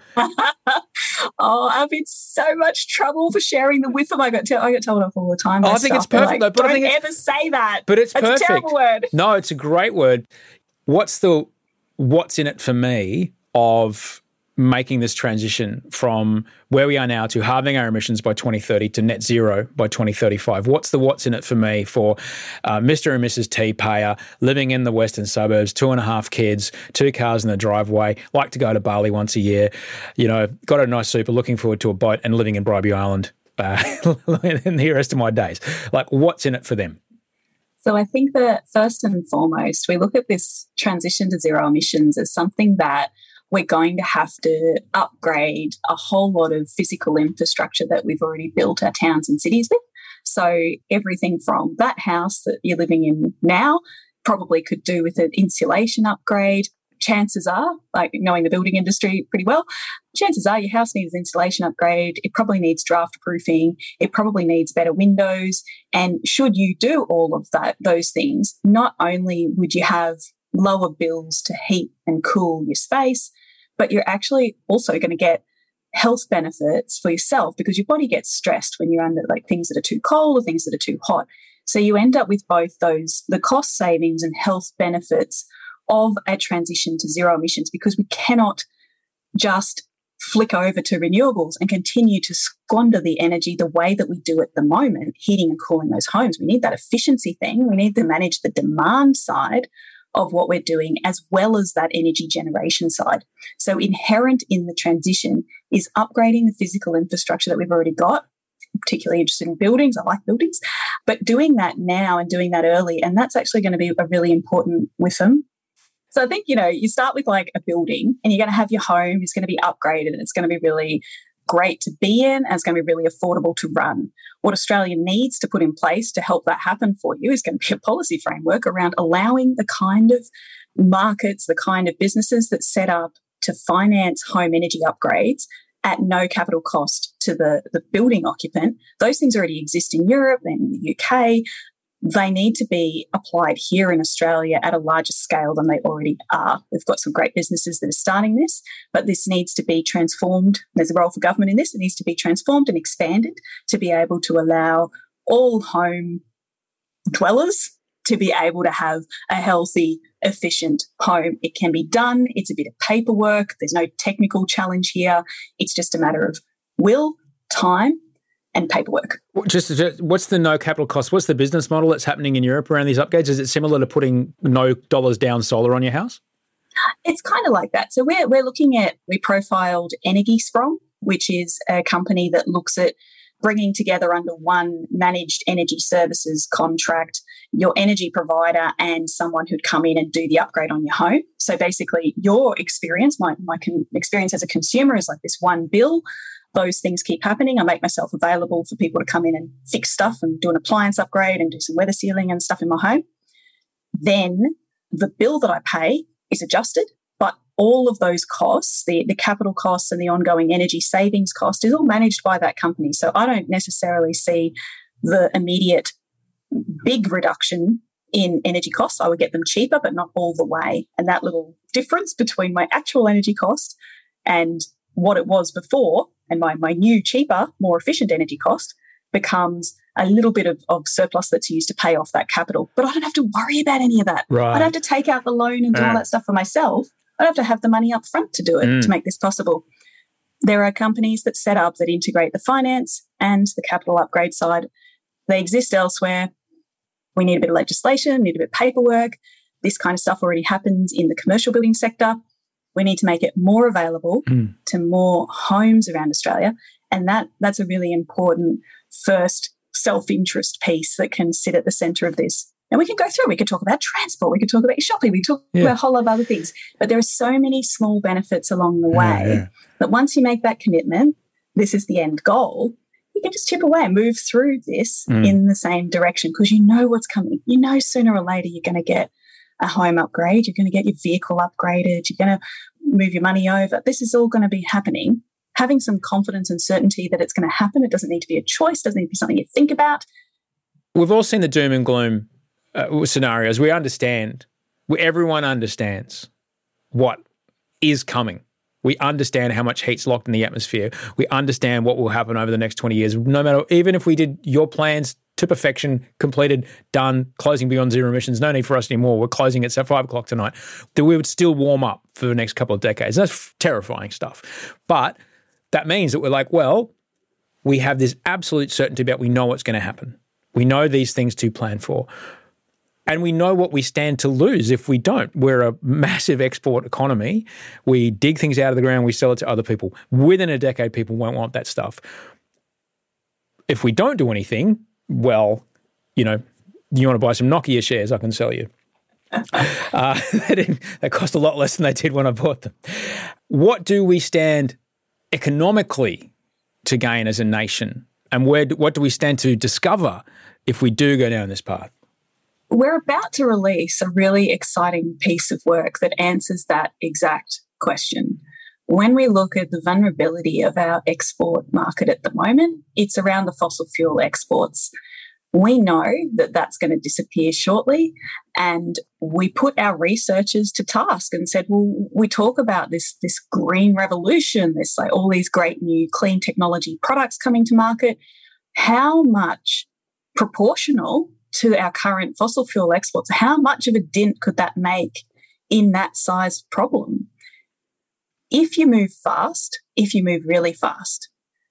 [SPEAKER 6] Oh, I'm in so much trouble for sharing the W I F M. I got, t- I get told off all the time.
[SPEAKER 1] Oh, I think it's perfect,
[SPEAKER 6] like,
[SPEAKER 1] though. But
[SPEAKER 6] don't
[SPEAKER 1] I think
[SPEAKER 6] ever say that.
[SPEAKER 1] But it's
[SPEAKER 6] That's
[SPEAKER 1] perfect.
[SPEAKER 6] a terrible word.
[SPEAKER 1] No, it's a great word. What's the what's in it for me of making this transition from where we are now to halving our emissions by twenty thirty to net zero by twenty thirty-five? What's the what's in it for me for uh, Mister and Missus T payer, living in the western suburbs, two and a half kids, two cars in the driveway, like to go to Bali once a year, you know, got a nice super, looking forward to a boat, and living in Bribie Island uh, in the rest of my days? Like, what's in it for them?
[SPEAKER 6] So I think that first and foremost, we look at this transition to zero emissions as something that we're going to have to upgrade a whole lot of physical infrastructure that we've already built our towns and cities with. So everything from that house that you're living in now probably could do with an insulation upgrade. Chances are, like knowing the building industry pretty well, chances are your house needs an insulation upgrade. It probably needs draft proofing. It probably needs better windows. And should you do all of that, those things, not only would you have lower bills to heat and cool your space, but you're actually also going to get health benefits for yourself, because your body gets stressed when you're under like things that are too cold or things that are too hot. So you end up with both those, the cost savings and health benefits of a transition to zero emissions, because we cannot just flick over to renewables and continue to squander the energy the way that we do at the moment, heating and cooling those homes. We need that efficiency thing. We need to manage the demand side of what we're doing, as well as that energy generation side. So inherent in the transition is upgrading the physical infrastructure that we've already got. I'm particularly interested in buildings. I like buildings. But doing that now and doing that early, and that's actually going to be a really important W I F M. So I think, you know, you start with like a building, and you're going to have your home, it's going to be upgraded, and it's going to be really great to be in, and it's going to be really affordable to run. What Australia needs to put in place to help that happen for you is going to be a policy framework around allowing the kind of markets, the kind of businesses that set up to finance home energy upgrades at no capital cost to the, the building occupant. Those things already exist in Europe and in the U K. They need to be applied here in Australia at a larger scale than they already are. We've got some great businesses that are starting this, but this needs to be transformed. There's a role for government in this. It needs to be transformed and expanded to be able to allow all home dwellers to be able to have a healthy, efficient home. It can be done. It's a bit of paperwork. There's no technical challenge here. It's just a matter of will, time, and paperwork.
[SPEAKER 1] Just, just what's the no capital cost? What's the business model that's happening in Europe around these upgrades? Is it similar to putting no dollars down solar on your house?
[SPEAKER 6] It's kind of like that. So we're we're looking at, we profiled Energiesprong, which is a company that looks at bringing together under one managed energy services contract your energy provider and someone who'd come in and do the upgrade on your home. So basically your experience, my, my con- experience as a consumer is like this one bill. Those things keep happening. I make myself available for people to come in and fix stuff and do an appliance upgrade and do some weather sealing and stuff in my home. Then the bill that I pay is adjusted, but all of those costs, the, the capital costs and the ongoing energy savings cost, is all managed by that company. So I don't necessarily see the immediate big reduction in energy costs. I would get them cheaper, but not all the way. And that little difference between my actual energy cost and what it was before and my, my new, cheaper, more efficient energy cost, becomes a little bit of, of surplus that's used to pay off that capital. But I don't have to worry about any of that.
[SPEAKER 1] Right.
[SPEAKER 6] I don't have to take out the loan and do
[SPEAKER 1] Yeah.
[SPEAKER 6] all that stuff for myself. I don't have to have the money up front to do it,
[SPEAKER 1] Mm.
[SPEAKER 6] to make this possible. There are companies that set up that integrate the finance and the capital upgrade side. They exist elsewhere. We need a bit of legislation, need a bit of paperwork. This kind of stuff already happens in the commercial building sector. We need to make it more available
[SPEAKER 1] Mm.
[SPEAKER 6] to more homes around Australia. And that that's a really important first self-interest piece that can sit at the centre of this. And we can go through, we could talk about transport, we could talk about shopping, we could talk
[SPEAKER 1] Yeah.
[SPEAKER 6] about a whole lot of other things. But there are so many small benefits along the
[SPEAKER 1] Yeah,
[SPEAKER 6] way
[SPEAKER 1] yeah.
[SPEAKER 6] that once you make that commitment, this is the end goal, you can just chip away and move through this
[SPEAKER 1] Mm.
[SPEAKER 6] in the same direction because you know what's coming. You know sooner or later you're going to get a home upgrade, you're going to get your vehicle upgraded, you're going to move your money over. This is all going to be happening. Having some confidence and certainty that it's going to happen. It doesn't need to be a choice, doesn't need to be something you think about.
[SPEAKER 1] We've all seen the doom and gloom uh, scenarios. We understand, we, everyone understands what is coming. We understand how much heat's locked in the atmosphere. We understand what will happen over the next twenty years. No matter, even if we did your plans to perfection, completed, done, closing beyond zero emissions, no need for us anymore. We're closing at five o'clock tonight. That we would still warm up for the next couple of decades. That's f- terrifying stuff. But that means that we're like, well, we have this absolute certainty about we know what's going to happen. We know these things to plan for. And we know what we stand to lose if we don't. We're a massive export economy. We dig things out of the ground, we sell it to other people. Within a decade, people won't want that stuff. If we don't do anything, well, you know, you want to buy some Nokia shares, I can sell you. uh, they, didn't, they cost a lot less than they did when I bought them. What do we stand economically to gain as a nation? And where? Do, what do we stand to discover if we do go down this path?
[SPEAKER 6] We're about to release a really exciting piece of work that answers that exact question. When we look at the vulnerability of our export market at the moment, it's around the fossil fuel exports. We know that that's going to disappear shortly, and we put our researchers to task and said, well, we talk about this, this green revolution, this like all these great new clean technology products coming to market. How much proportional to our current fossil fuel exports, how much of a dent could that make in that size problem? If you move fast, if you move really fast,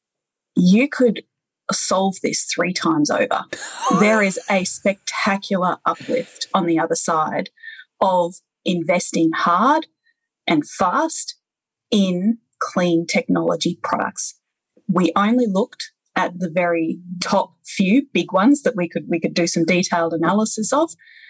[SPEAKER 6] you could solve this three times over. There is a spectacular uplift on the other side of investing hard and fast in clean technology products. We only looked at the very top few big ones that we could we could do some detailed analysis of.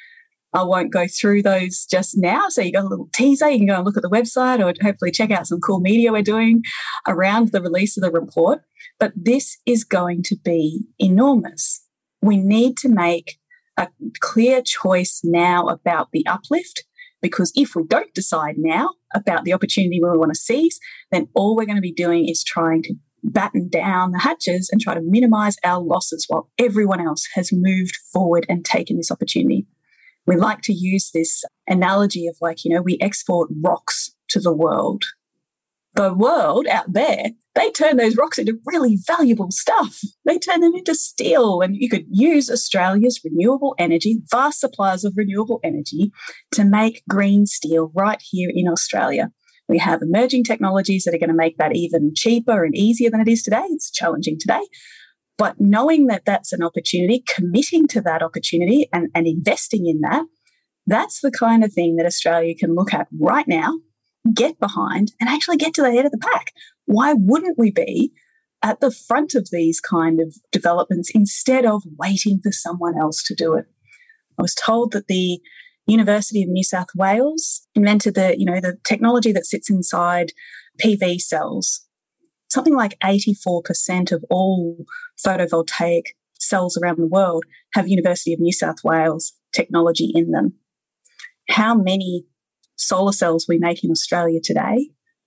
[SPEAKER 6] I won't go through those just now. So you got a little teaser. You can go and look at the website or hopefully check out some cool media we're doing around the release of the report. But this is going to be enormous. We need to make a clear choice now about the uplift, because if we don't decide now about the opportunity we want to seize, then all we're going to be doing is trying to batten down the hatches and try to minimize our losses while everyone else has moved forward and taken this opportunity. We like to use this analogy of like, you know, we export rocks to the world. The world out there, they turn those rocks into really valuable stuff. They turn them into steel, and you could use Australia's renewable energy, vast supplies of renewable energy, to make green steel right here in Australia. We have emerging technologies that are going to make that even cheaper and easier than it is today. It's challenging today. But knowing that that's an opportunity, committing to that opportunity and, and investing in that, that's the kind of thing that Australia can look at right now, get behind, and actually get to the head of the pack. Why wouldn't we be at the front of these kind of developments instead of waiting for someone else to do it? I was told that the University of New South Wales invented the, you know, the technology that sits inside P V cells. Something like eighty-four percent of all photovoltaic cells around the world have University of New South Wales technology in them. How many solar cells we make in Australia today?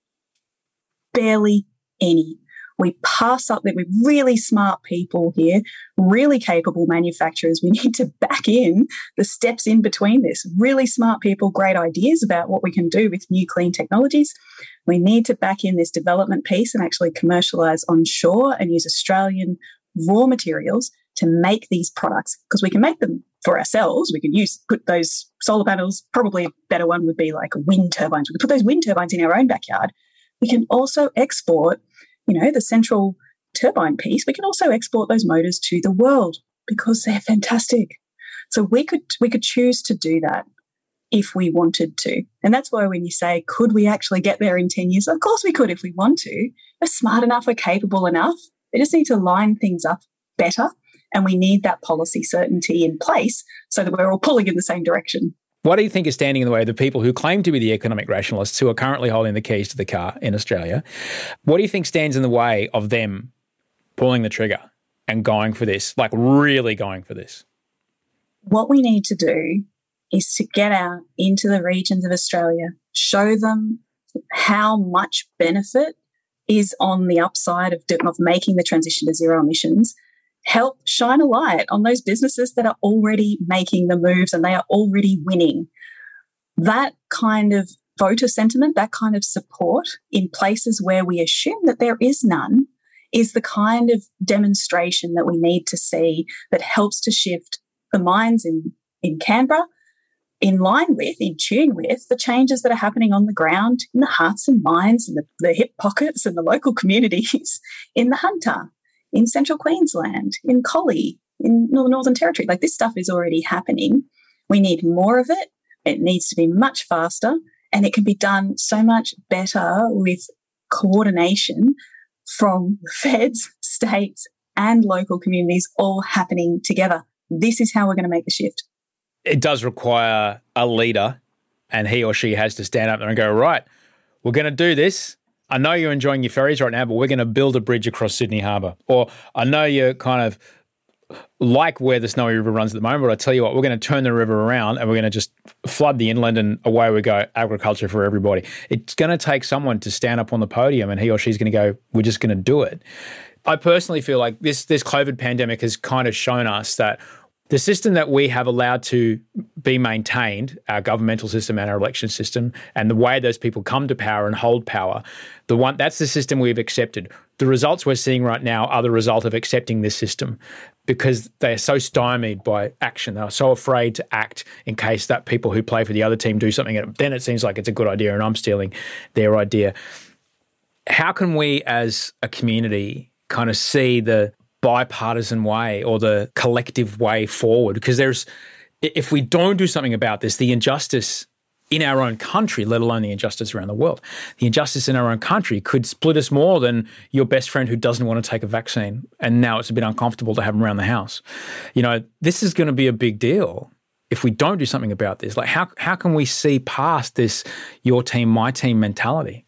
[SPEAKER 6] Barely any. We pass up that. We're really smart people here, really capable manufacturers. We need to back in the steps in between this. Really smart people, great ideas about what we can do with new clean technologies. We need to back in this development piece and actually commercialise onshore and use Australian raw materials to make these products, because we can make them for ourselves. We can use, put those solar panels, probably a better one would be like wind turbines. We can put those wind turbines in our own backyard. We can also export, you know, the central turbine piece. We can also export those motors to the world because they're fantastic. So we could we could choose to do that if we wanted to. And that's why when you say, could we actually get there in ten years? Of course we could if we want to. We're smart enough, we're capable enough. We just need to line things up better. And we need that policy certainty in place so that we're all pulling in the same direction.
[SPEAKER 1] What do you think is standing in the way of the people who claim to be the economic rationalists who are currently holding the keys to the car in Australia? What do you think stands in the way of them pulling the trigger and going for this, like really going for this?
[SPEAKER 6] What we need to do is to get out into the regions of Australia, show them how much benefit is on the upside of, of making the transition to zero emissions, help shine a light on those businesses that are already making the moves and they are already winning. That kind of voter sentiment, that kind of support in places where we assume that there is none, is the kind of demonstration that we need to see that helps to shift the minds in, in Canberra in line with, in tune with the changes that are happening on the ground in the hearts and minds and the, the hip pockets and the local communities in the Hunter, in Central Queensland, in Collie, in the Northern Territory. Like, this stuff is already happening. We need more of it. It needs to be much faster, and it can be done so much better with coordination from feds, states, and local communities all happening together. This is how we're going to make the shift.
[SPEAKER 1] It does require a leader, and he or she has to stand up there and go, right, we're going to do this. I know you're enjoying your ferries right now, but we're going to build a bridge across Sydney Harbour. Or I know you're kind of like where the Snowy River runs at the moment, but I tell you what, we're going to turn the river around and we're going to just flood the inland and away we go, agriculture for everybody. It's going to take someone to stand up on the podium and he or she's going to go, we're just going to do it. I personally feel like this, this COVID pandemic has kind of shown us that the system that we have allowed to be maintained, our governmental system and our election system, and the way those people come to power and hold power, the one that's the system we've accepted. The results we're seeing right now are the result of accepting this system because they are so stymied by action. They're so afraid to act in case that people who play for the other team do something, and then it seems like it's a good idea and I'm stealing their idea. How can we as a community kind of see the bipartisan way or the collective way forward? Because there's, if we don't do something about this, the injustice in our own country, let alone the injustice around the world, the injustice in our own country could split us more than your best friend who doesn't want to take a vaccine and now it's a bit uncomfortable to have him around the house. You know, this is going to be a big deal if we don't do something about this. Like, how how can we see past this your team, my team mentality?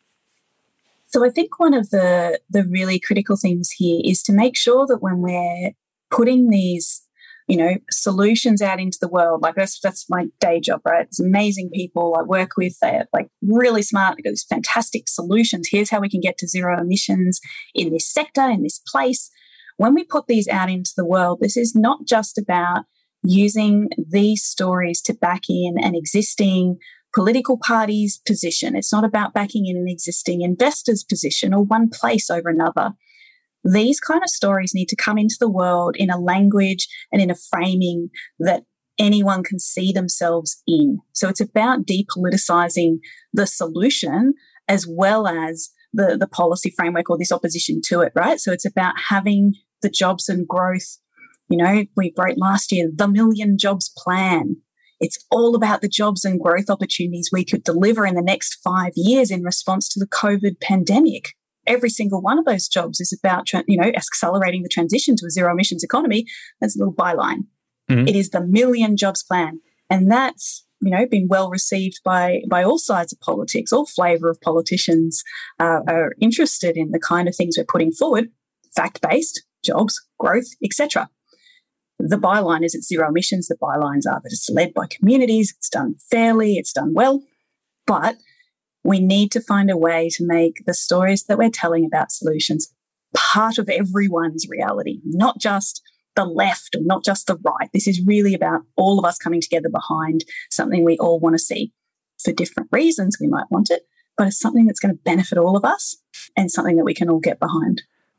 [SPEAKER 6] So I think one of the, the really critical things here is to make sure that when we're putting these, you know, solutions out into the world, like that's that's my day job, right? It's amazing people I work with. They're like really smart. They've got these fantastic solutions. Here's how we can get to zero emissions in this sector, in this place. When we put these out into the world, this is not just about using these stories to back in an existing political party's position. It's not about backing in an existing investor's position or one place over another. These kind of stories need to come into the world in a language and in a framing that anyone can see themselves in. So it's about depoliticizing the solution as well as the, the policy framework or this opposition to it, right? So it's about having the jobs and growth. You know, we wrote last year, the Million Jobs Plan. It's all about the jobs and growth opportunities we could deliver in the next five years in response to the COVID pandemic. Every single one of those jobs is about, you know, accelerating the transition to a zero emissions economy. That's a little byline. Mm-hmm. It is the Million Jobs Plan. And that's, you know, been well received by, by all sides of politics. All flavour of politicians uh, are interested in the kind of things we're putting forward, fact-based, jobs, growth, et cetera. The byline is it's zero emissions. The bylines are that it's led by communities, it's done fairly, it's done well. But we need to find a way to make the stories that we're telling about solutions part of everyone's reality, not just the left or not just the right. This is really about all of us coming together behind something we all want to see. For different reasons we might want it, but it's something that's going to benefit all of us and something that we can all get behind.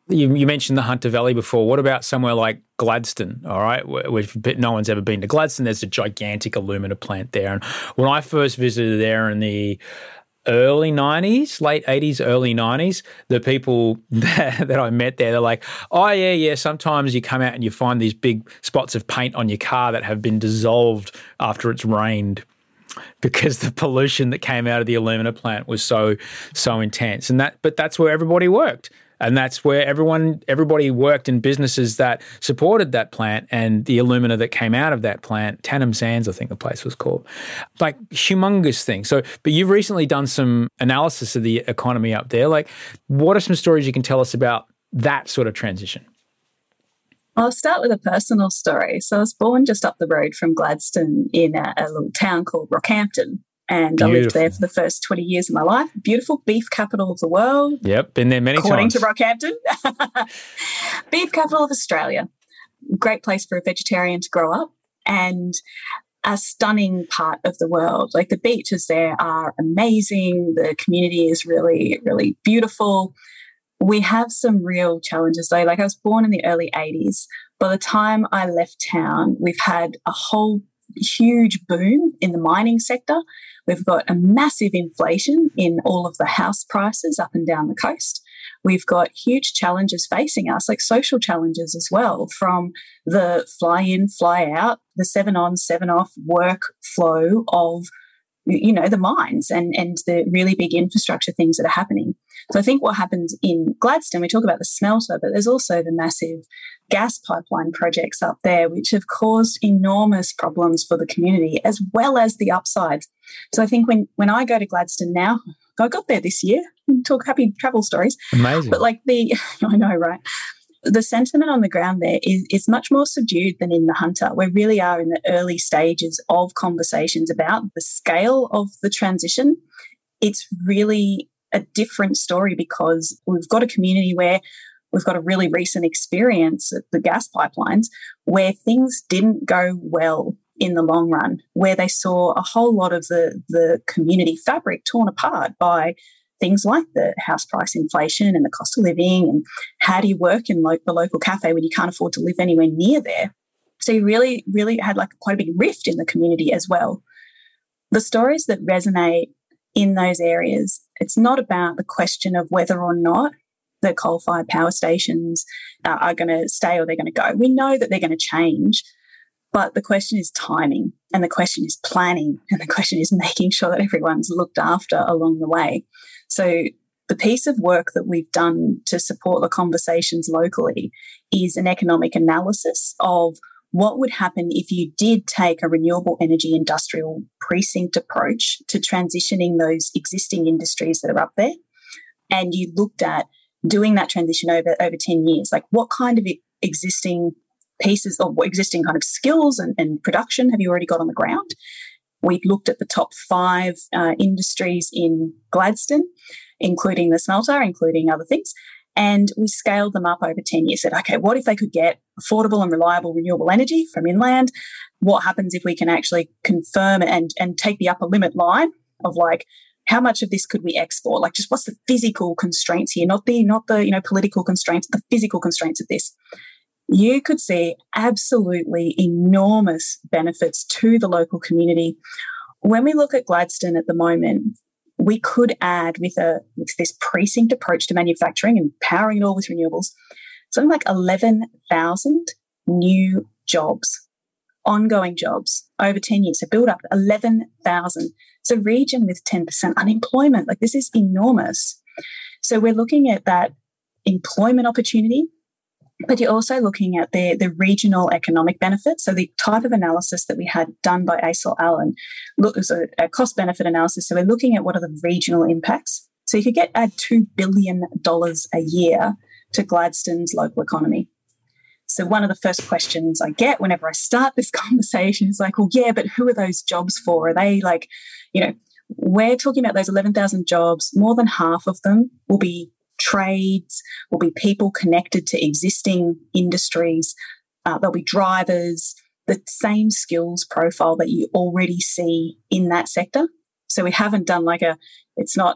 [SPEAKER 8] You, you mentioned the Hunter Valley before. What about somewhere like Gladstone, all right? Which no one's ever been to Gladstone. There's a gigantic alumina plant there. And when I first visited there in the early nineties, late eighties, early nineties, the people that, that I met there, they're like, oh, yeah, yeah, sometimes you come out and you find these big spots of paint on your car that have been dissolved after it's rained because the pollution that came out of the alumina plant was so, so intense. And that, but that's where everybody worked. And that's where everyone, everybody worked in businesses that supported that plant and the alumina that came out of that plant, Tannum Sands, I think the place was called. Like humongous thing. So, but you've recently done some analysis of the economy up there. Like, what are some stories you can tell us about that sort of transition?
[SPEAKER 6] I'll start with a personal story. So I was born just up the road from Gladstone in a, a little town called Rockhampton. And Beautiful. I lived there for the first twenty years of my life. Beautiful beef capital of the world.
[SPEAKER 8] Yep, been there many
[SPEAKER 6] according
[SPEAKER 8] times.
[SPEAKER 6] According to Rockhampton. Beef capital of Australia. Great place for a vegetarian to grow up and a stunning part of the world. Like the beaches there are amazing. The community is really, really beautiful. We have some real challenges though. Like I was born in the early eighties. By the time I left town, we've had a whole huge boom in the mining sector. We've got a massive inflation in all of the house prices up and down the coast. We've got huge challenges facing us, like social challenges as well, from the fly in, fly out, the seven on, seven off workflow of, you know, the mines and, and the really big infrastructure things that are happening. So I think what happens in Gladstone, we talk about the smelter, but there's also the massive gas pipeline projects up there, which have caused enormous problems for the community, as well as the upsides. So I think when, when I go to Gladstone now, I got there this year, talk happy travel stories.
[SPEAKER 8] Amazing.
[SPEAKER 6] But like the, I know, right? The sentiment on the ground there is, is much more subdued than in the Hunter. We really are in the early stages of conversations about the scale of the transition. It's really a different story because we've got a community where we've got a really recent experience at the gas pipelines where things didn't go well in the long run, where they saw a whole lot of the, the community fabric torn apart by things like the house price inflation and the cost of living and how do you work in lo- the local cafe when you can't afford to live anywhere near there. So you really, really had like quite a big rift in the community as well. The stories that resonate in those areas, it's not about the question of whether or not the coal-fired power stations uh, are going to stay or they're going to go. We know that they're going to change, but the question is timing and the question is planning and the question is making sure that everyone's looked after along the way. So the piece of work that we've done to support the conversations locally is an economic analysis of what would happen if you did take a renewable energy industrial precinct approach to transitioning those existing industries that are up there, and you looked at doing that transition over, over ten years. Like what kind of existing pieces or existing kind of skills and, and production have you already got on the ground? We've looked at the top five uh, industries in Gladstone, including the smelter, including other things, and we scaled them up over ten years. Said, okay, what if they could get affordable and reliable renewable energy from inland? What happens if we can actually confirm and, and take the upper limit line of like, how much of this could we export? Like just what's the physical constraints here? Not the, not the, you know, political constraints, the physical constraints of this. You could see absolutely enormous benefits to the local community. When we look at Gladstone at the moment, we could add with a with this precinct approach to manufacturing and powering it all with renewables, something like eleven thousand new jobs, ongoing jobs over ten years. So build up eleven thousand. It's a region with ten percent unemployment. Like this is enormous. So we're looking at that employment opportunity, but you're also looking at the, the regional economic benefits. So the type of analysis that we had done by A S O L Allen look, was a, a cost-benefit analysis. So we're looking at what are the regional impacts. So you could get add two billion dollars a year to Gladstone's local economy. So one of the first questions I get whenever I start this conversation is like, well, yeah, but who are those jobs for? Are they like, you know, we're talking about those eleven thousand jobs. More than half of them will be trades, will be people connected to existing industries. Uh, there'll be drivers, the same skills profile that you already see in that sector. So we haven't done like a, it's not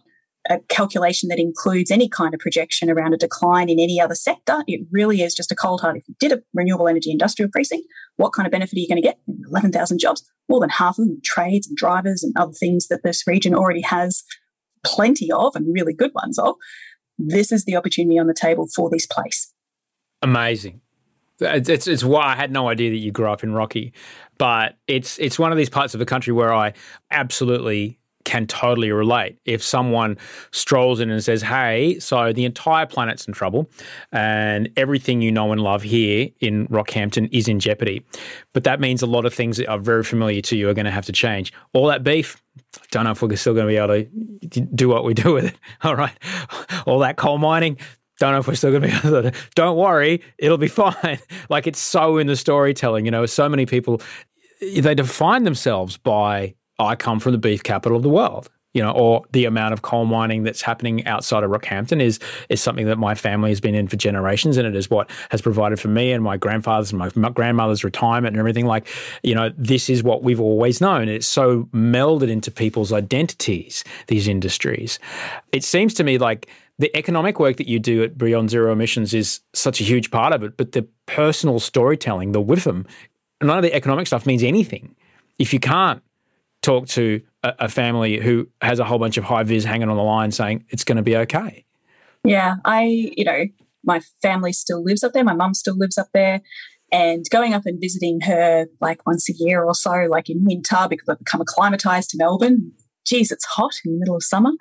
[SPEAKER 6] a calculation that includes any kind of projection around a decline in any other sector. It really is just a cold hard. If you did a renewable energy industrial precinct, what kind of benefit are you going to get? eleven thousand jobs, more than half of them trades and drivers and other things that this region already has plenty of and really good ones of. This is the opportunity on the table for this place.
[SPEAKER 8] Amazing. It's, it's, it's why I had no idea that you grew up in Rocky, but it's it's one of these parts of the country where I absolutely can totally relate. If someone strolls in and says, hey, so the entire planet's in trouble and everything you know and love here in Rockhampton is in jeopardy, but that means a lot of things that are very familiar to you are going to have to change. All that beef, don't know if we're still going to be able to do what we do with it. All right. All that coal mining, don't know if we're still going to be able to. Don't worry, it'll be fine. Like, it's so in the storytelling, you know, so many people, they define themselves by, I come from the beef capital of the world, you know, or the amount of coal mining that's happening outside of Rockhampton is is something that my family has been in for generations, and it is what has provided for me and my grandfather's and my grandmother's retirement and everything. Like, you know, this is what we've always known. It's so melded into people's identities, these industries. It seems to me like the economic work that you do at Beyond Zero Emissions is such a huge part of it, but the personal storytelling, the W I F M, none of the economic stuff means anything if you can't talk to a, a family who has a whole bunch of high vis hanging on the line saying it's going to be okay.
[SPEAKER 6] Yeah, I, you know, my family still lives up there. My mum still lives up there. And going up and visiting her like once a year or so, like in winter, because I've become acclimatized to Melbourne. Geez, it's hot in the middle of summer.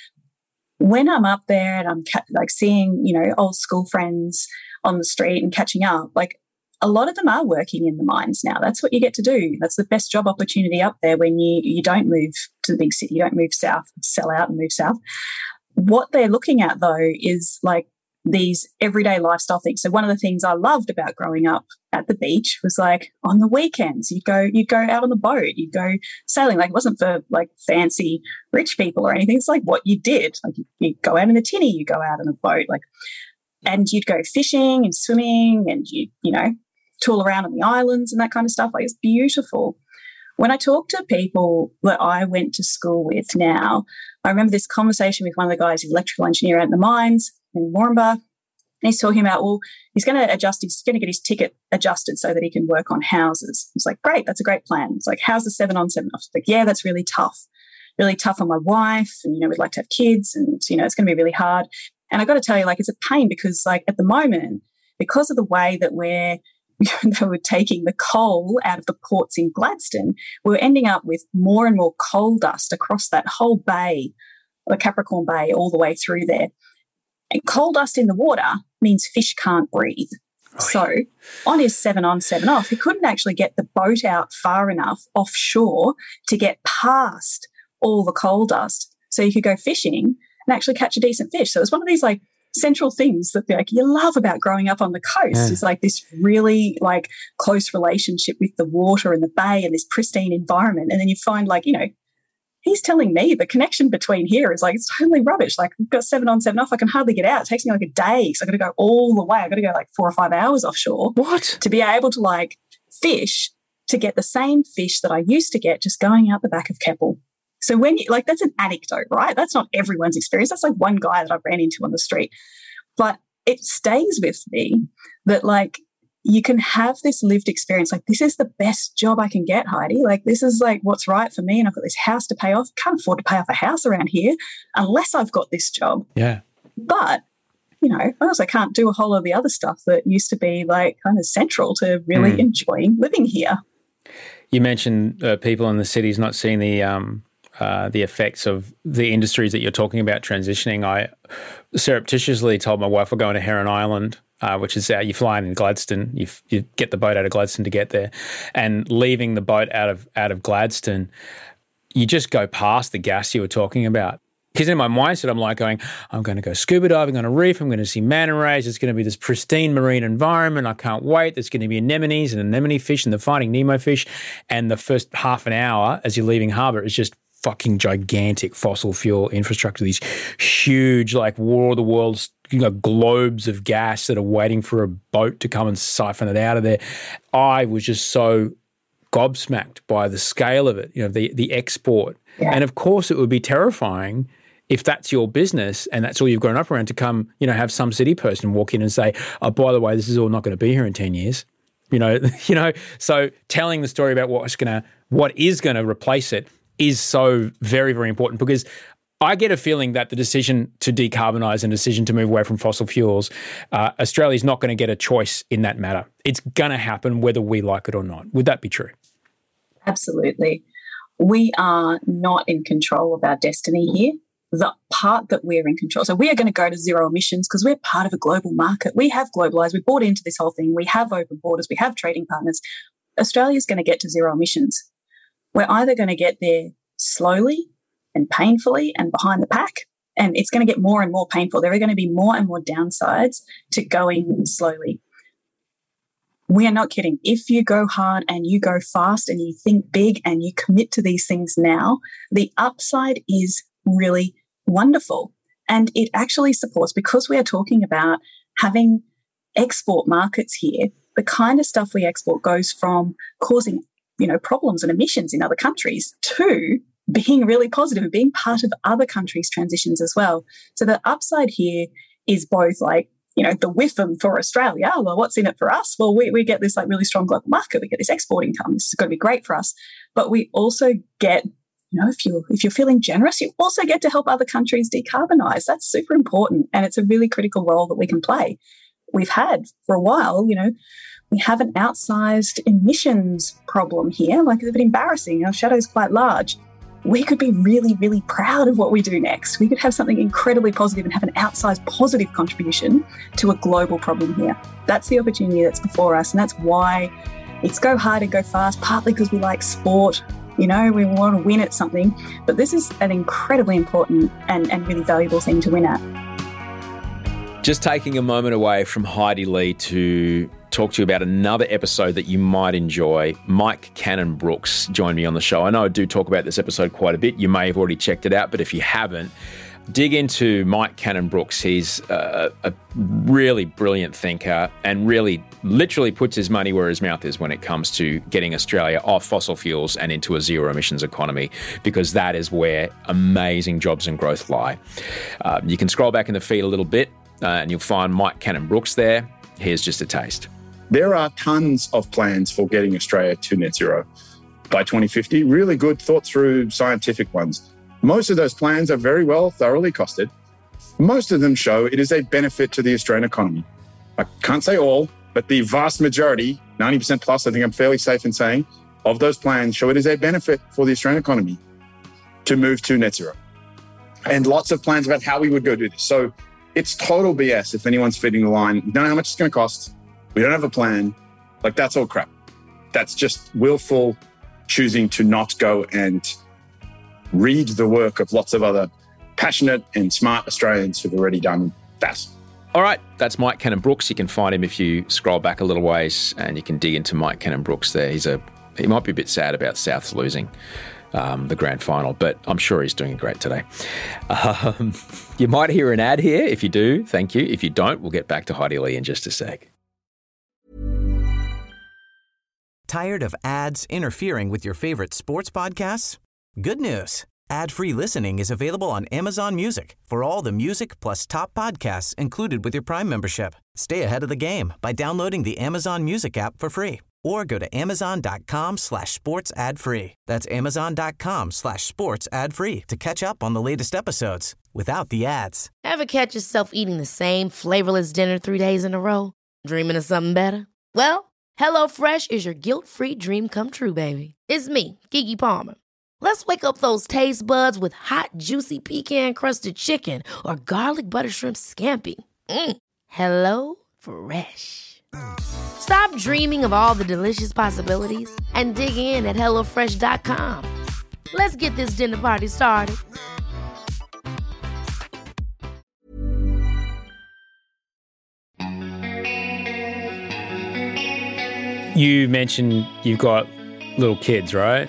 [SPEAKER 6] When I'm up there and I'm ca- like seeing, you know, old school friends on the street and catching up, like a lot of them are working in the mines now. That's what you get to do. That's the best job opportunity up there when you, you don't move to the big city, you don't move south, sell out and move south. What they're looking at, though, is like these everyday lifestyle things. So one of the things I loved about growing up at the beach was like on the weekends, you'd go, you'd go out on the boat, you'd go sailing. Like it wasn't for like fancy rich people or anything. It's like what you did. Like you, you go out in a tinny, you go out on a boat, like, and you'd go fishing and swimming and you, you know, tool around on the islands and that kind of stuff. Like it's beautiful. When I talk to people that I went to school with now, I remember this conversation with one of the guys, who's an electrical engineer out in the mines in Warrnambool, and he's talking about, well, he's going to adjust, he's going to get his ticket adjusted so that he can work on houses. It's like, great, that's a great plan. It's like, how's the seven on seven off? It's like, yeah, that's really tough, really tough on my wife. And, you know, we'd like to have kids and, you know, it's going to be really hard. And I got to tell you, like, it's a pain because like at the moment, because of the way that we're they were taking the coal out of the ports in Gladstone, we were ending up with more and more coal dust across that whole bay, the Capricorn Bay, all the way through there. And coal dust in the water means fish can't breathe. Oh, so yeah. On his seven on, seven off, he couldn't actually get the boat out far enough offshore to get past all the coal dust so he could go fishing and actually catch a decent fish. So it was one of these like central things that like you love about growing up on the coast yeah. is like this really like close relationship with the water and the bay and this pristine environment. And then you find like, you know, he's telling me the connection between here is like, it's totally rubbish. Like I've got seven on, seven off. I can hardly get out. It takes me like a day. So I've got to go all the way. I've got to go like four or five hours offshore.
[SPEAKER 8] What?
[SPEAKER 6] To be able to like fish, to get the same fish that I used to get just going out the back of Keppel. So when you, like, that's an anecdote, right? That's not everyone's experience. That's like one guy that I ran into on the street. But it stays with me that like you can have this lived experience. Like this is the best job I can get, Heidi. Like this is like what's right for me. And I've got this house to pay off. Can't afford to pay off a house around here unless I've got this job.
[SPEAKER 8] Yeah.
[SPEAKER 6] But, you know, I also can't do a whole lot of the other stuff that used to be like kind of central to really mm. enjoying living here.
[SPEAKER 8] You mentioned uh, people in the cities not seeing the um, uh, the effects of the industries that you're talking about transitioning. I surreptitiously told my wife we're going to Heron Island, uh, which is out. You fly in Gladstone, you, f- you get the boat out of Gladstone to get there, and leaving the boat out of out of Gladstone, you just go past the gas you were talking about. Because in my mindset, I'm like going, I'm going to go scuba diving on a reef. I'm going to see manta rays. It's going to be this pristine marine environment. I can't wait. There's going to be anemones and anemone fish and the Finding Nemo fish. And the first half an hour as you're leaving harbour is just fucking gigantic fossil fuel infrastructure. These huge, like, war of the worlds, you know, globes of gas that are waiting for a boat to come and siphon it out of there. I was just so gobsmacked by the scale of it, you know, the the export. Yeah. And of course, it would be terrifying if that's your business and that's all you've grown up around, to come, you know, have some city person walk in and say, oh, by the way, this is all not going to be here in ten years. You know, you know, so telling the story about what's going to, what is going to replace it is so very, very important, because I get a feeling that the decision to decarbonise and decision to move away from fossil fuels, uh, Australia's not going to get a choice in that matter. It's going to happen whether we like it or not. Would that be true?
[SPEAKER 6] Absolutely. We are not in control of our destiny here. The part that we're in control. So we are going to go to zero emissions because we're part of a global market. We have globalised. We bought into this whole thing. We have open borders. We have trading partners. Australia's going to get to zero emissions. We're either going to get there slowly and painfully and behind the pack, and it's going to get more and more painful. There are going to be more and more downsides to going slowly. We are not kidding. If you go hard and you go fast and you think big and you commit to these things now, the upside is really wonderful. And it actually supports, because we are talking about having export markets here, the kind of stuff we export goes from causing, you know, problems and emissions in other countries to being really positive and being part of other countries' transitions as well. So the upside here is both like, you know, the W I F M for Australia. Well, what's in it for us? Well, we, we get this like really strong global market. We get this export income. This is going to be great for us. But we also get, you know, if you're, if you're feeling generous, you also get to help other countries decarbonise. That's super important. And it's a really critical role that we can play. We've had for a while, you know, we have an outsized emissions problem here. Like, it's a bit embarrassing. Our shadow's quite large. We could be really, really proud of what we do next. We could have something incredibly positive and have an outsized positive contribution to a global problem here. That's the opportunity that's before us. And that's why it's go hard and go fast, partly because we like sport. You know, we want to win at something. But this is an incredibly important and, and really valuable thing to win at.
[SPEAKER 1] Just taking a moment away from Heidi Lee to talk to you about another episode that you might enjoy. Mike Cannon-Brookes joined me on the show. I know I do talk about this episode quite a bit. You may have already checked it out, but if you haven't, dig into Mike Cannon-Brookes. He's a, a really brilliant thinker and really literally puts his money where his mouth is when it comes to getting Australia off fossil fuels and into a zero emissions economy, because that is where amazing jobs and growth lie. Uh, you can scroll back in the feed a little bit uh, and you'll find Mike Cannon-Brookes there. Here's just a taste.
[SPEAKER 9] There are tons of plans for getting Australia to net zero by twenty fifty, really good, thought through scientific ones. Most of those plans are very well thoroughly costed. Most of them show it is a benefit to the Australian economy. I can't say all, but the vast majority, ninety percent plus, I think I'm fairly safe in saying, of those plans show it is a benefit for the Australian economy to move to net zero. And lots of plans about how we would go do this. So it's total B S if anyone's feeding the line. We don't know how much it's going to cost. We don't have a plan. Like, that's all crap. That's just willful choosing to not go and read the work of lots of other passionate and smart Australians who've already done that.
[SPEAKER 1] All right, that's Mike Cannon-Brookes. You can find him if you scroll back a little ways, and you can dig into Mike Cannon-Brookes there. He's a he might be a bit sad about Souths losing um, the grand final, but I'm sure he's doing great today. Um, you might hear an ad here. If you do, thank you. If you don't, we'll get back to Heidi Lee in just a sec.
[SPEAKER 5] Tired of ads interfering with your favorite sports podcasts? Good news. Ad-free listening is available on Amazon Music for all the music plus top podcasts included with your Prime membership. Stay ahead of the game by downloading the Amazon Music app for free or go to amazon.com slash sports ad free. That's amazon.com slash sports ad free to catch up on the latest episodes without the ads.
[SPEAKER 2] Ever catch yourself eating the same flavorless dinner three days in a row? Dreaming of something better? Well, HelloFresh is your guilt-free dream come true, baby. It's me, Keke Palmer. Let's wake up those taste buds with hot, juicy pecan-crusted chicken or garlic butter shrimp scampi. Mm. Hello Fresh. Stop dreaming of all the delicious possibilities and dig in at hello fresh dot com. Let's get this dinner party started.
[SPEAKER 8] You mentioned you've got little kids, right?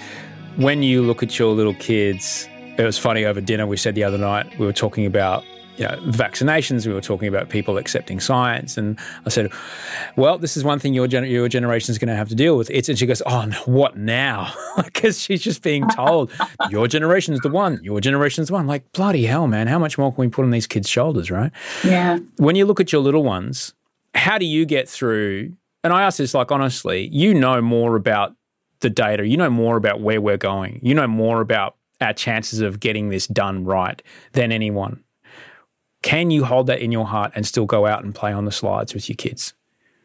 [SPEAKER 8] When you look at your little kids, it was funny over dinner, we said the other night, we were talking about you know, vaccinations. We were talking about people accepting science. And I said, well, this is one thing your, gener- your generation is going to have to deal with. It's, and she goes, oh, no, what now? Because she's just being told, your generation is the one, your generation is the one. Like, bloody hell, man, how much more can we put on these kids' shoulders, right?
[SPEAKER 6] Yeah.
[SPEAKER 8] When you look at your little ones, how do you get through, and I ask this, like, honestly, you know more about the data, you know more about where we're going, you know more about our chances of getting this done right than anyone. Can you hold that in your heart and still go out and play on the slides with your kids?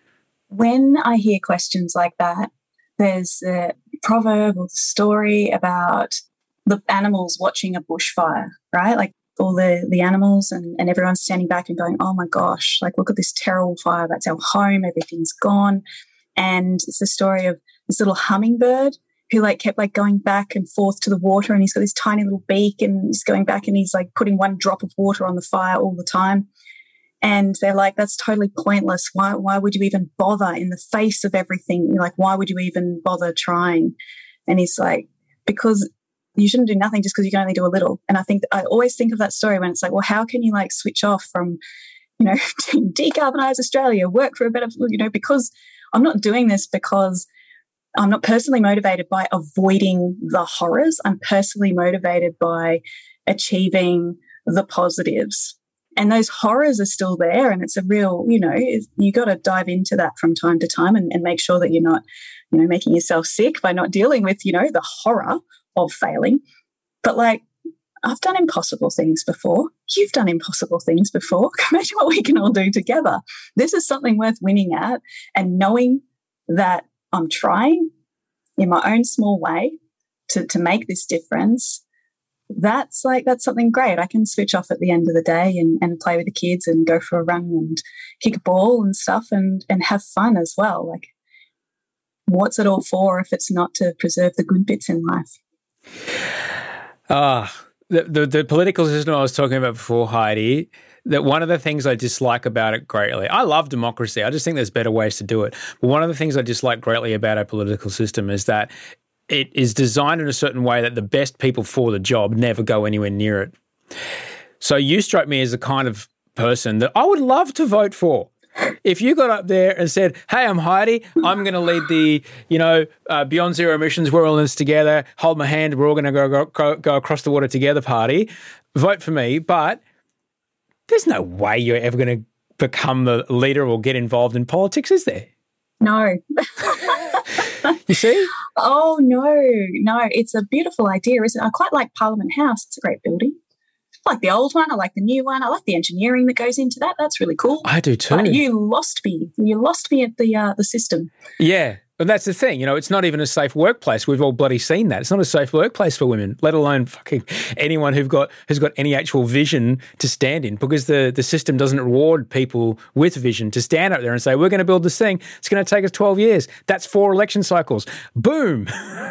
[SPEAKER 6] When I hear questions like that, there's a proverb or story about the animals watching a bushfire, right? Like all the, the animals and, and everyone's standing back and going, oh my gosh, like look at this terrible fire. That's our home. Everything's gone. And it's the story of this little hummingbird who like kept like going back and forth to the water, and he's got this tiny little beak and he's going back and he's like putting one drop of water on the fire all the time. And they're like, that's totally pointless. Why why would you even bother in the face of everything? You're like, why would you even bother trying? And he's like, because you shouldn't do nothing just because you can only do a little. And I think I always think of that story when it's like, well, how can you like switch off from, you know, decarbonize Australia, work for a better, you know, because I'm not doing this because I'm not personally motivated by avoiding the horrors. I'm personally motivated by achieving the positives. And those horrors are still there. And it's a real, you know, you got to dive into that from time to time and, and make sure that you're not, you know, making yourself sick by not dealing with, you know, the horror of failing. But like, I've done impossible things before. You've done impossible things before. Imagine what we can all do together. This is something worth winning at, and knowing that I'm trying in my own small way to, to make this difference. That's like, that's something great. I can switch off at the end of the day and, and play with the kids and go for a run and kick a ball and stuff and, and have fun as well. Like, what's it all for if it's not to preserve the good bits in life?
[SPEAKER 8] Ah, uh, the, the the political system I was talking about before, Heidi, that one of the things I dislike about it greatly, I love democracy. I just think there's better ways to do it. But one of the things I dislike greatly about our political system is that it is designed in a certain way that the best people for the job never go anywhere near it. So you strike me as the kind of person that I would love to vote for. If you got up there and said, hey, I'm Heidi, I'm going to lead the, you know, uh, Beyond Zero Emissions, we're all in this together, hold my hand, we're all going to go, go go across the water together party, vote for me. But there's no way you're ever going to become the leader or get involved in politics, is there?
[SPEAKER 6] No.
[SPEAKER 8] You see?
[SPEAKER 6] Oh, no, no. It's a beautiful idea, isn't it? I quite like Parliament House. It's a great building. I like the old one. I like the new one. I like the engineering that goes into that. That's really cool.
[SPEAKER 8] I do too.
[SPEAKER 6] But you lost me. You lost me at the uh, the system.
[SPEAKER 8] Yeah. And that's the thing, you know, it's not even a safe workplace. We've all bloody seen that. It's not a safe workplace for women, let alone fucking anyone who've got who's got any actual vision to stand in, because the, the system doesn't reward people with vision to stand up there and say, we're going to build this thing. It's going to take us twelve years. That's four election cycles. Boom.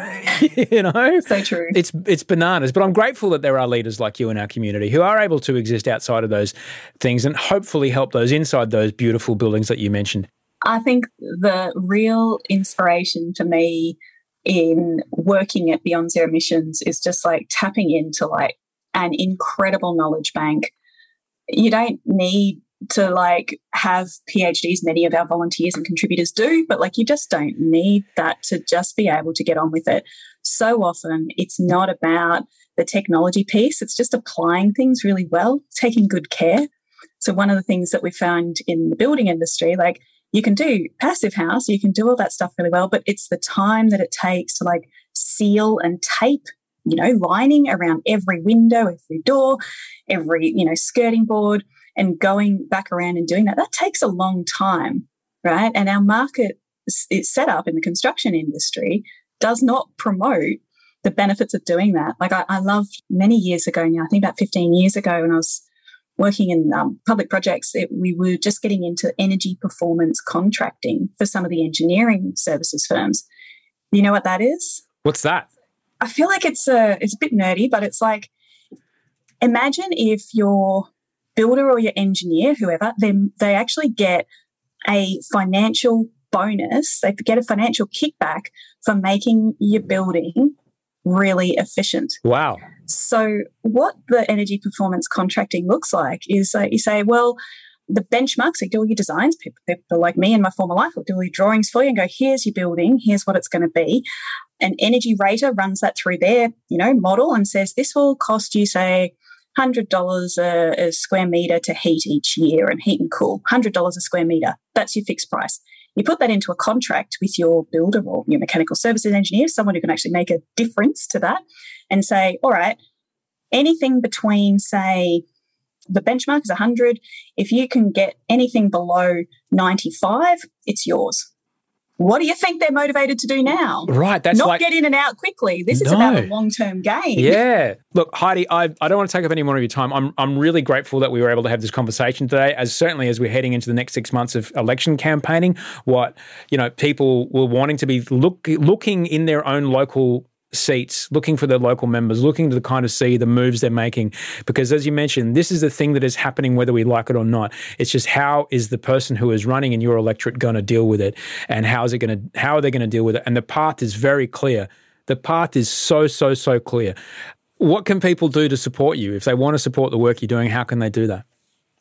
[SPEAKER 8] You know?
[SPEAKER 6] So true.
[SPEAKER 8] It's it's bananas. But I'm grateful that there are leaders like you in our community who are able to exist outside of those things and hopefully help those inside those beautiful buildings that you mentioned.
[SPEAKER 6] I think the real inspiration for me in working at Beyond Zero Emissions is just like tapping into like an incredible knowledge bank. You don't need to like have PhDs, many of our volunteers and contributors do, but like you just don't need that to just be able to get on with it. So often it's not about the technology piece, it's just applying things really well, taking good care. So one of the things that we found in the building industry, like you can do passive house, you can do all that stuff really well, but it's the time that it takes to like seal and tape, you know, lining around every window, every door, every, you know, skirting board, and going back around and doing that. That takes a long time, right? And our market is set up in the construction industry does not promote the benefits of doing that. Like I, I love many years ago now, I think about fifteen years ago when I was working in um, public projects, it, we were just getting into energy performance contracting for some of the engineering services firms. You know what that is?
[SPEAKER 8] What's that?
[SPEAKER 6] I feel like it's a, it's a bit nerdy, but it's like, imagine if your builder or your engineer, whoever, they, they actually get a financial bonus, they get a financial kickback for making your building really efficient.
[SPEAKER 8] Wow.
[SPEAKER 6] So what the energy performance contracting looks like is uh, you say, well, the benchmarks, they do all your designs. People, people like me in my former life will do all your drawings for you and go, here's your building, here's what it's going to be. An energy rater runs that through their, you know, model and says this will cost you, say, one hundred dollars a, a square metre to heat each year and heat and cool, one hundred dollars a square metre. That's your fixed price. You put that into a contract with your builder or your mechanical services engineer, someone who can actually make a difference to that, and say, all right, anything between, say, the benchmark is one hundred. If you can get anything below ninety-five, it's yours. What do you think they're motivated to do now?
[SPEAKER 8] Right. That's
[SPEAKER 6] Not
[SPEAKER 8] like,
[SPEAKER 6] get in and out quickly. This is
[SPEAKER 8] No.
[SPEAKER 6] about a long-term game.
[SPEAKER 8] Yeah. Look, Heidi, I, I don't want to take up any more of your time. I'm I'm really grateful that we were able to have this conversation today, as certainly as we're heading into the next six months of election campaigning, what, you know, people were wanting to be look, looking in their own local seats, looking for their local members, looking to kind of see the moves they're making. Because as you mentioned, this is the thing that is happening whether we like it or not. It's just how is the person who is running in your electorate going to deal with it, and how is it going to, how are they going to deal with it? And the path is very clear. The path is so, so, so clear. What can people do to support you? If they want to support the work you're doing, how can they do that?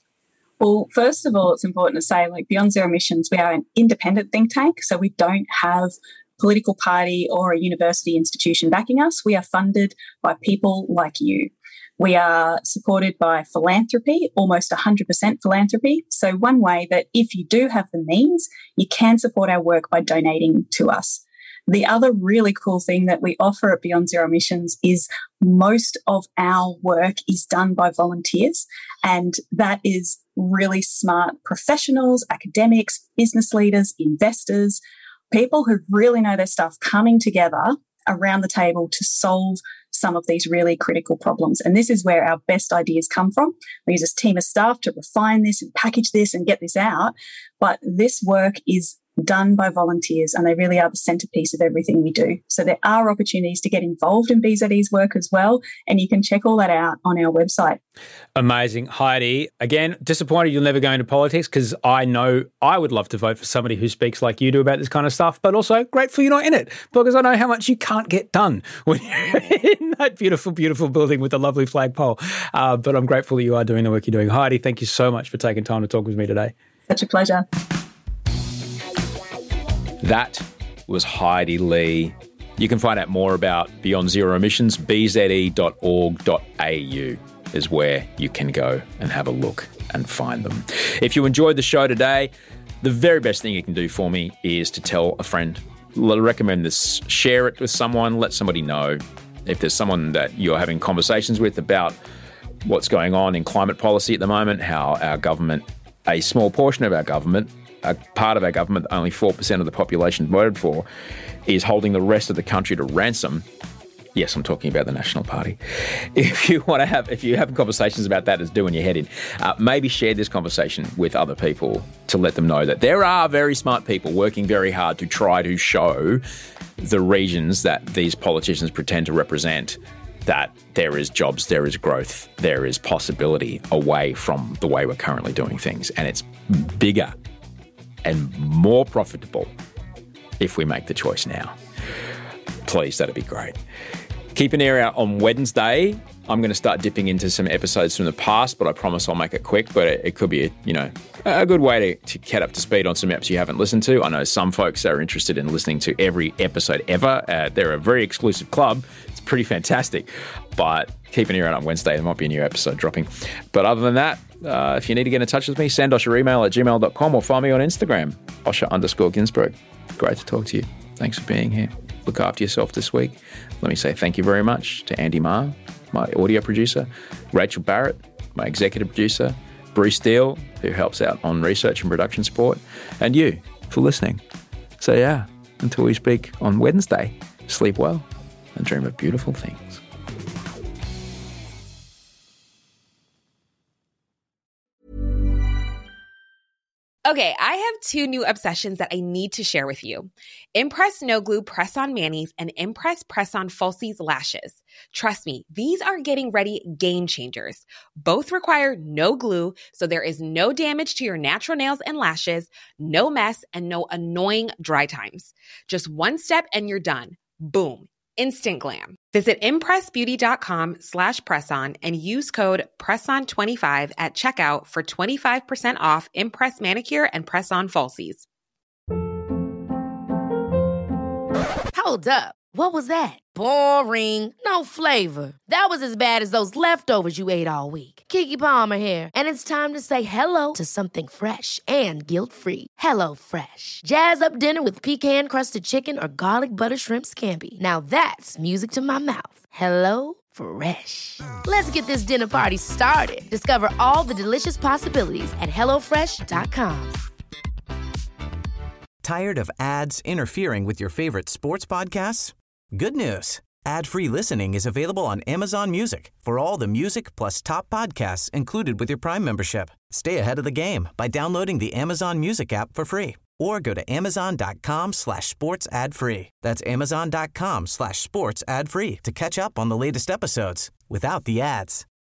[SPEAKER 6] Well, first of all, it's important to say, like, Beyond Zero Emissions, we are an independent think tank, so we don't have political party or a university institution backing us. We are funded by people like you. We are supported by philanthropy, almost one hundred percent philanthropy. So one way that if you do have the means, you can support our work by donating to us. The other really cool thing that we offer at Beyond Zero Emissions is most of our work is done by volunteers, and that is really smart professionals, academics, business leaders, investors, people who really know their stuff coming together around the table to solve some of these really critical problems. And this is where our best ideas come from. We use a team of staff to refine this and package this and get this out. But this work is done by volunteers, and they really are the centerpiece of everything we do. So there are opportunities to get involved in B Z E's work as well, and you can check all that out on our website.
[SPEAKER 8] Amazing. Heidi, again, disappointed you'll never go into politics, because I know I would love to vote for somebody who speaks like you do about this kind of stuff, but also grateful you're not in it, because I know how much you can't get done when you're in that beautiful, beautiful building with the lovely flagpole. Uh, but I'm grateful that you are doing the work you're doing. Heidi, thank you so much for taking time to talk with me today.
[SPEAKER 6] Such a pleasure.
[SPEAKER 1] That was Heidi Lee. You can find out more about Beyond Zero Emissions. b z e dot org dot a u is where you can go and have a look and find them. If you enjoyed the show today, the very best thing you can do for me is to tell a friend. L- recommend this. Share it with someone. Let somebody know. If there's someone that you're having conversations with about what's going on in climate policy at the moment, how our government, a small portion of our government, a part of our government that only four percent of the population voted for, is holding the rest of the country to ransom. Yes, I'm talking about the National Party. If you want to have, if you're having conversations about that, it's doing your head in. Uh, maybe share this conversation with other people to let them know that there are very smart people working very hard to try to show the regions that these politicians pretend to represent that there is jobs, there is growth, there is possibility away from the way we're currently doing things. And it's bigger and more profitable if we make the choice now. Please, that'd be great. Keep an ear out on Wednesday. I'm going to start dipping into some episodes from the past, but I promise I'll make it quick. But it, it could be, a, you know, a good way to, to get up to speed on some eps you haven't listened to. I know some folks are interested in listening to every episode ever. Uh, they're a very exclusive club. It's pretty fantastic. But keep an ear out on Wednesday. There might be a new episode dropping. But other than that, uh, if you need to get in touch with me, send us your email at gmail dot com or find me on Instagram, Osher underscore Ginsberg. Great to talk to you. Thanks for being here. Look after yourself this week. Let me say thank you very much to Andy Marr, my audio producer, Rachel Barrett, my executive producer, Bruce Steele, who helps out on research and production support, and you for listening. So yeah, until we speak on Wednesday, sleep well and dream of beautiful things.
[SPEAKER 10] Okay, I have two new obsessions that I need to share with you. Impress No Glue Press-On Manis and Impress Press-On Falsies Lashes. Trust me, these are getting ready game changers. Both require no glue, so there is no damage to your natural nails and lashes, no mess, and no annoying dry times. Just one step and you're done. Boom. instant glam. Visit impressbeauty.com slash presson and use code presson twenty-five at checkout for twenty-five percent off Impress manicure and press-on falsies.
[SPEAKER 2] Hold up. What was that? Boring. No flavor. That was as bad as those leftovers you ate all week. Keke Palmer here, and it's time to say hello to something fresh and guilt-free. Hello Fresh. Jazz up dinner with pecan-crusted chicken or garlic butter shrimp scampi. Now that's music to my mouth. Hello Fresh. Let's get this dinner party started. Discover all the delicious possibilities at hello fresh dot com.
[SPEAKER 5] Tired of ads interfering with your favorite sports podcasts? Good news. Ad-free listening is available on Amazon Music for all the music plus top podcasts included with your Prime membership. Stay ahead of the game by downloading the Amazon Music app for free or go to amazon.com slash sports ad free. That's amazon.com slash sports ad free to catch up on the latest episodes without the ads.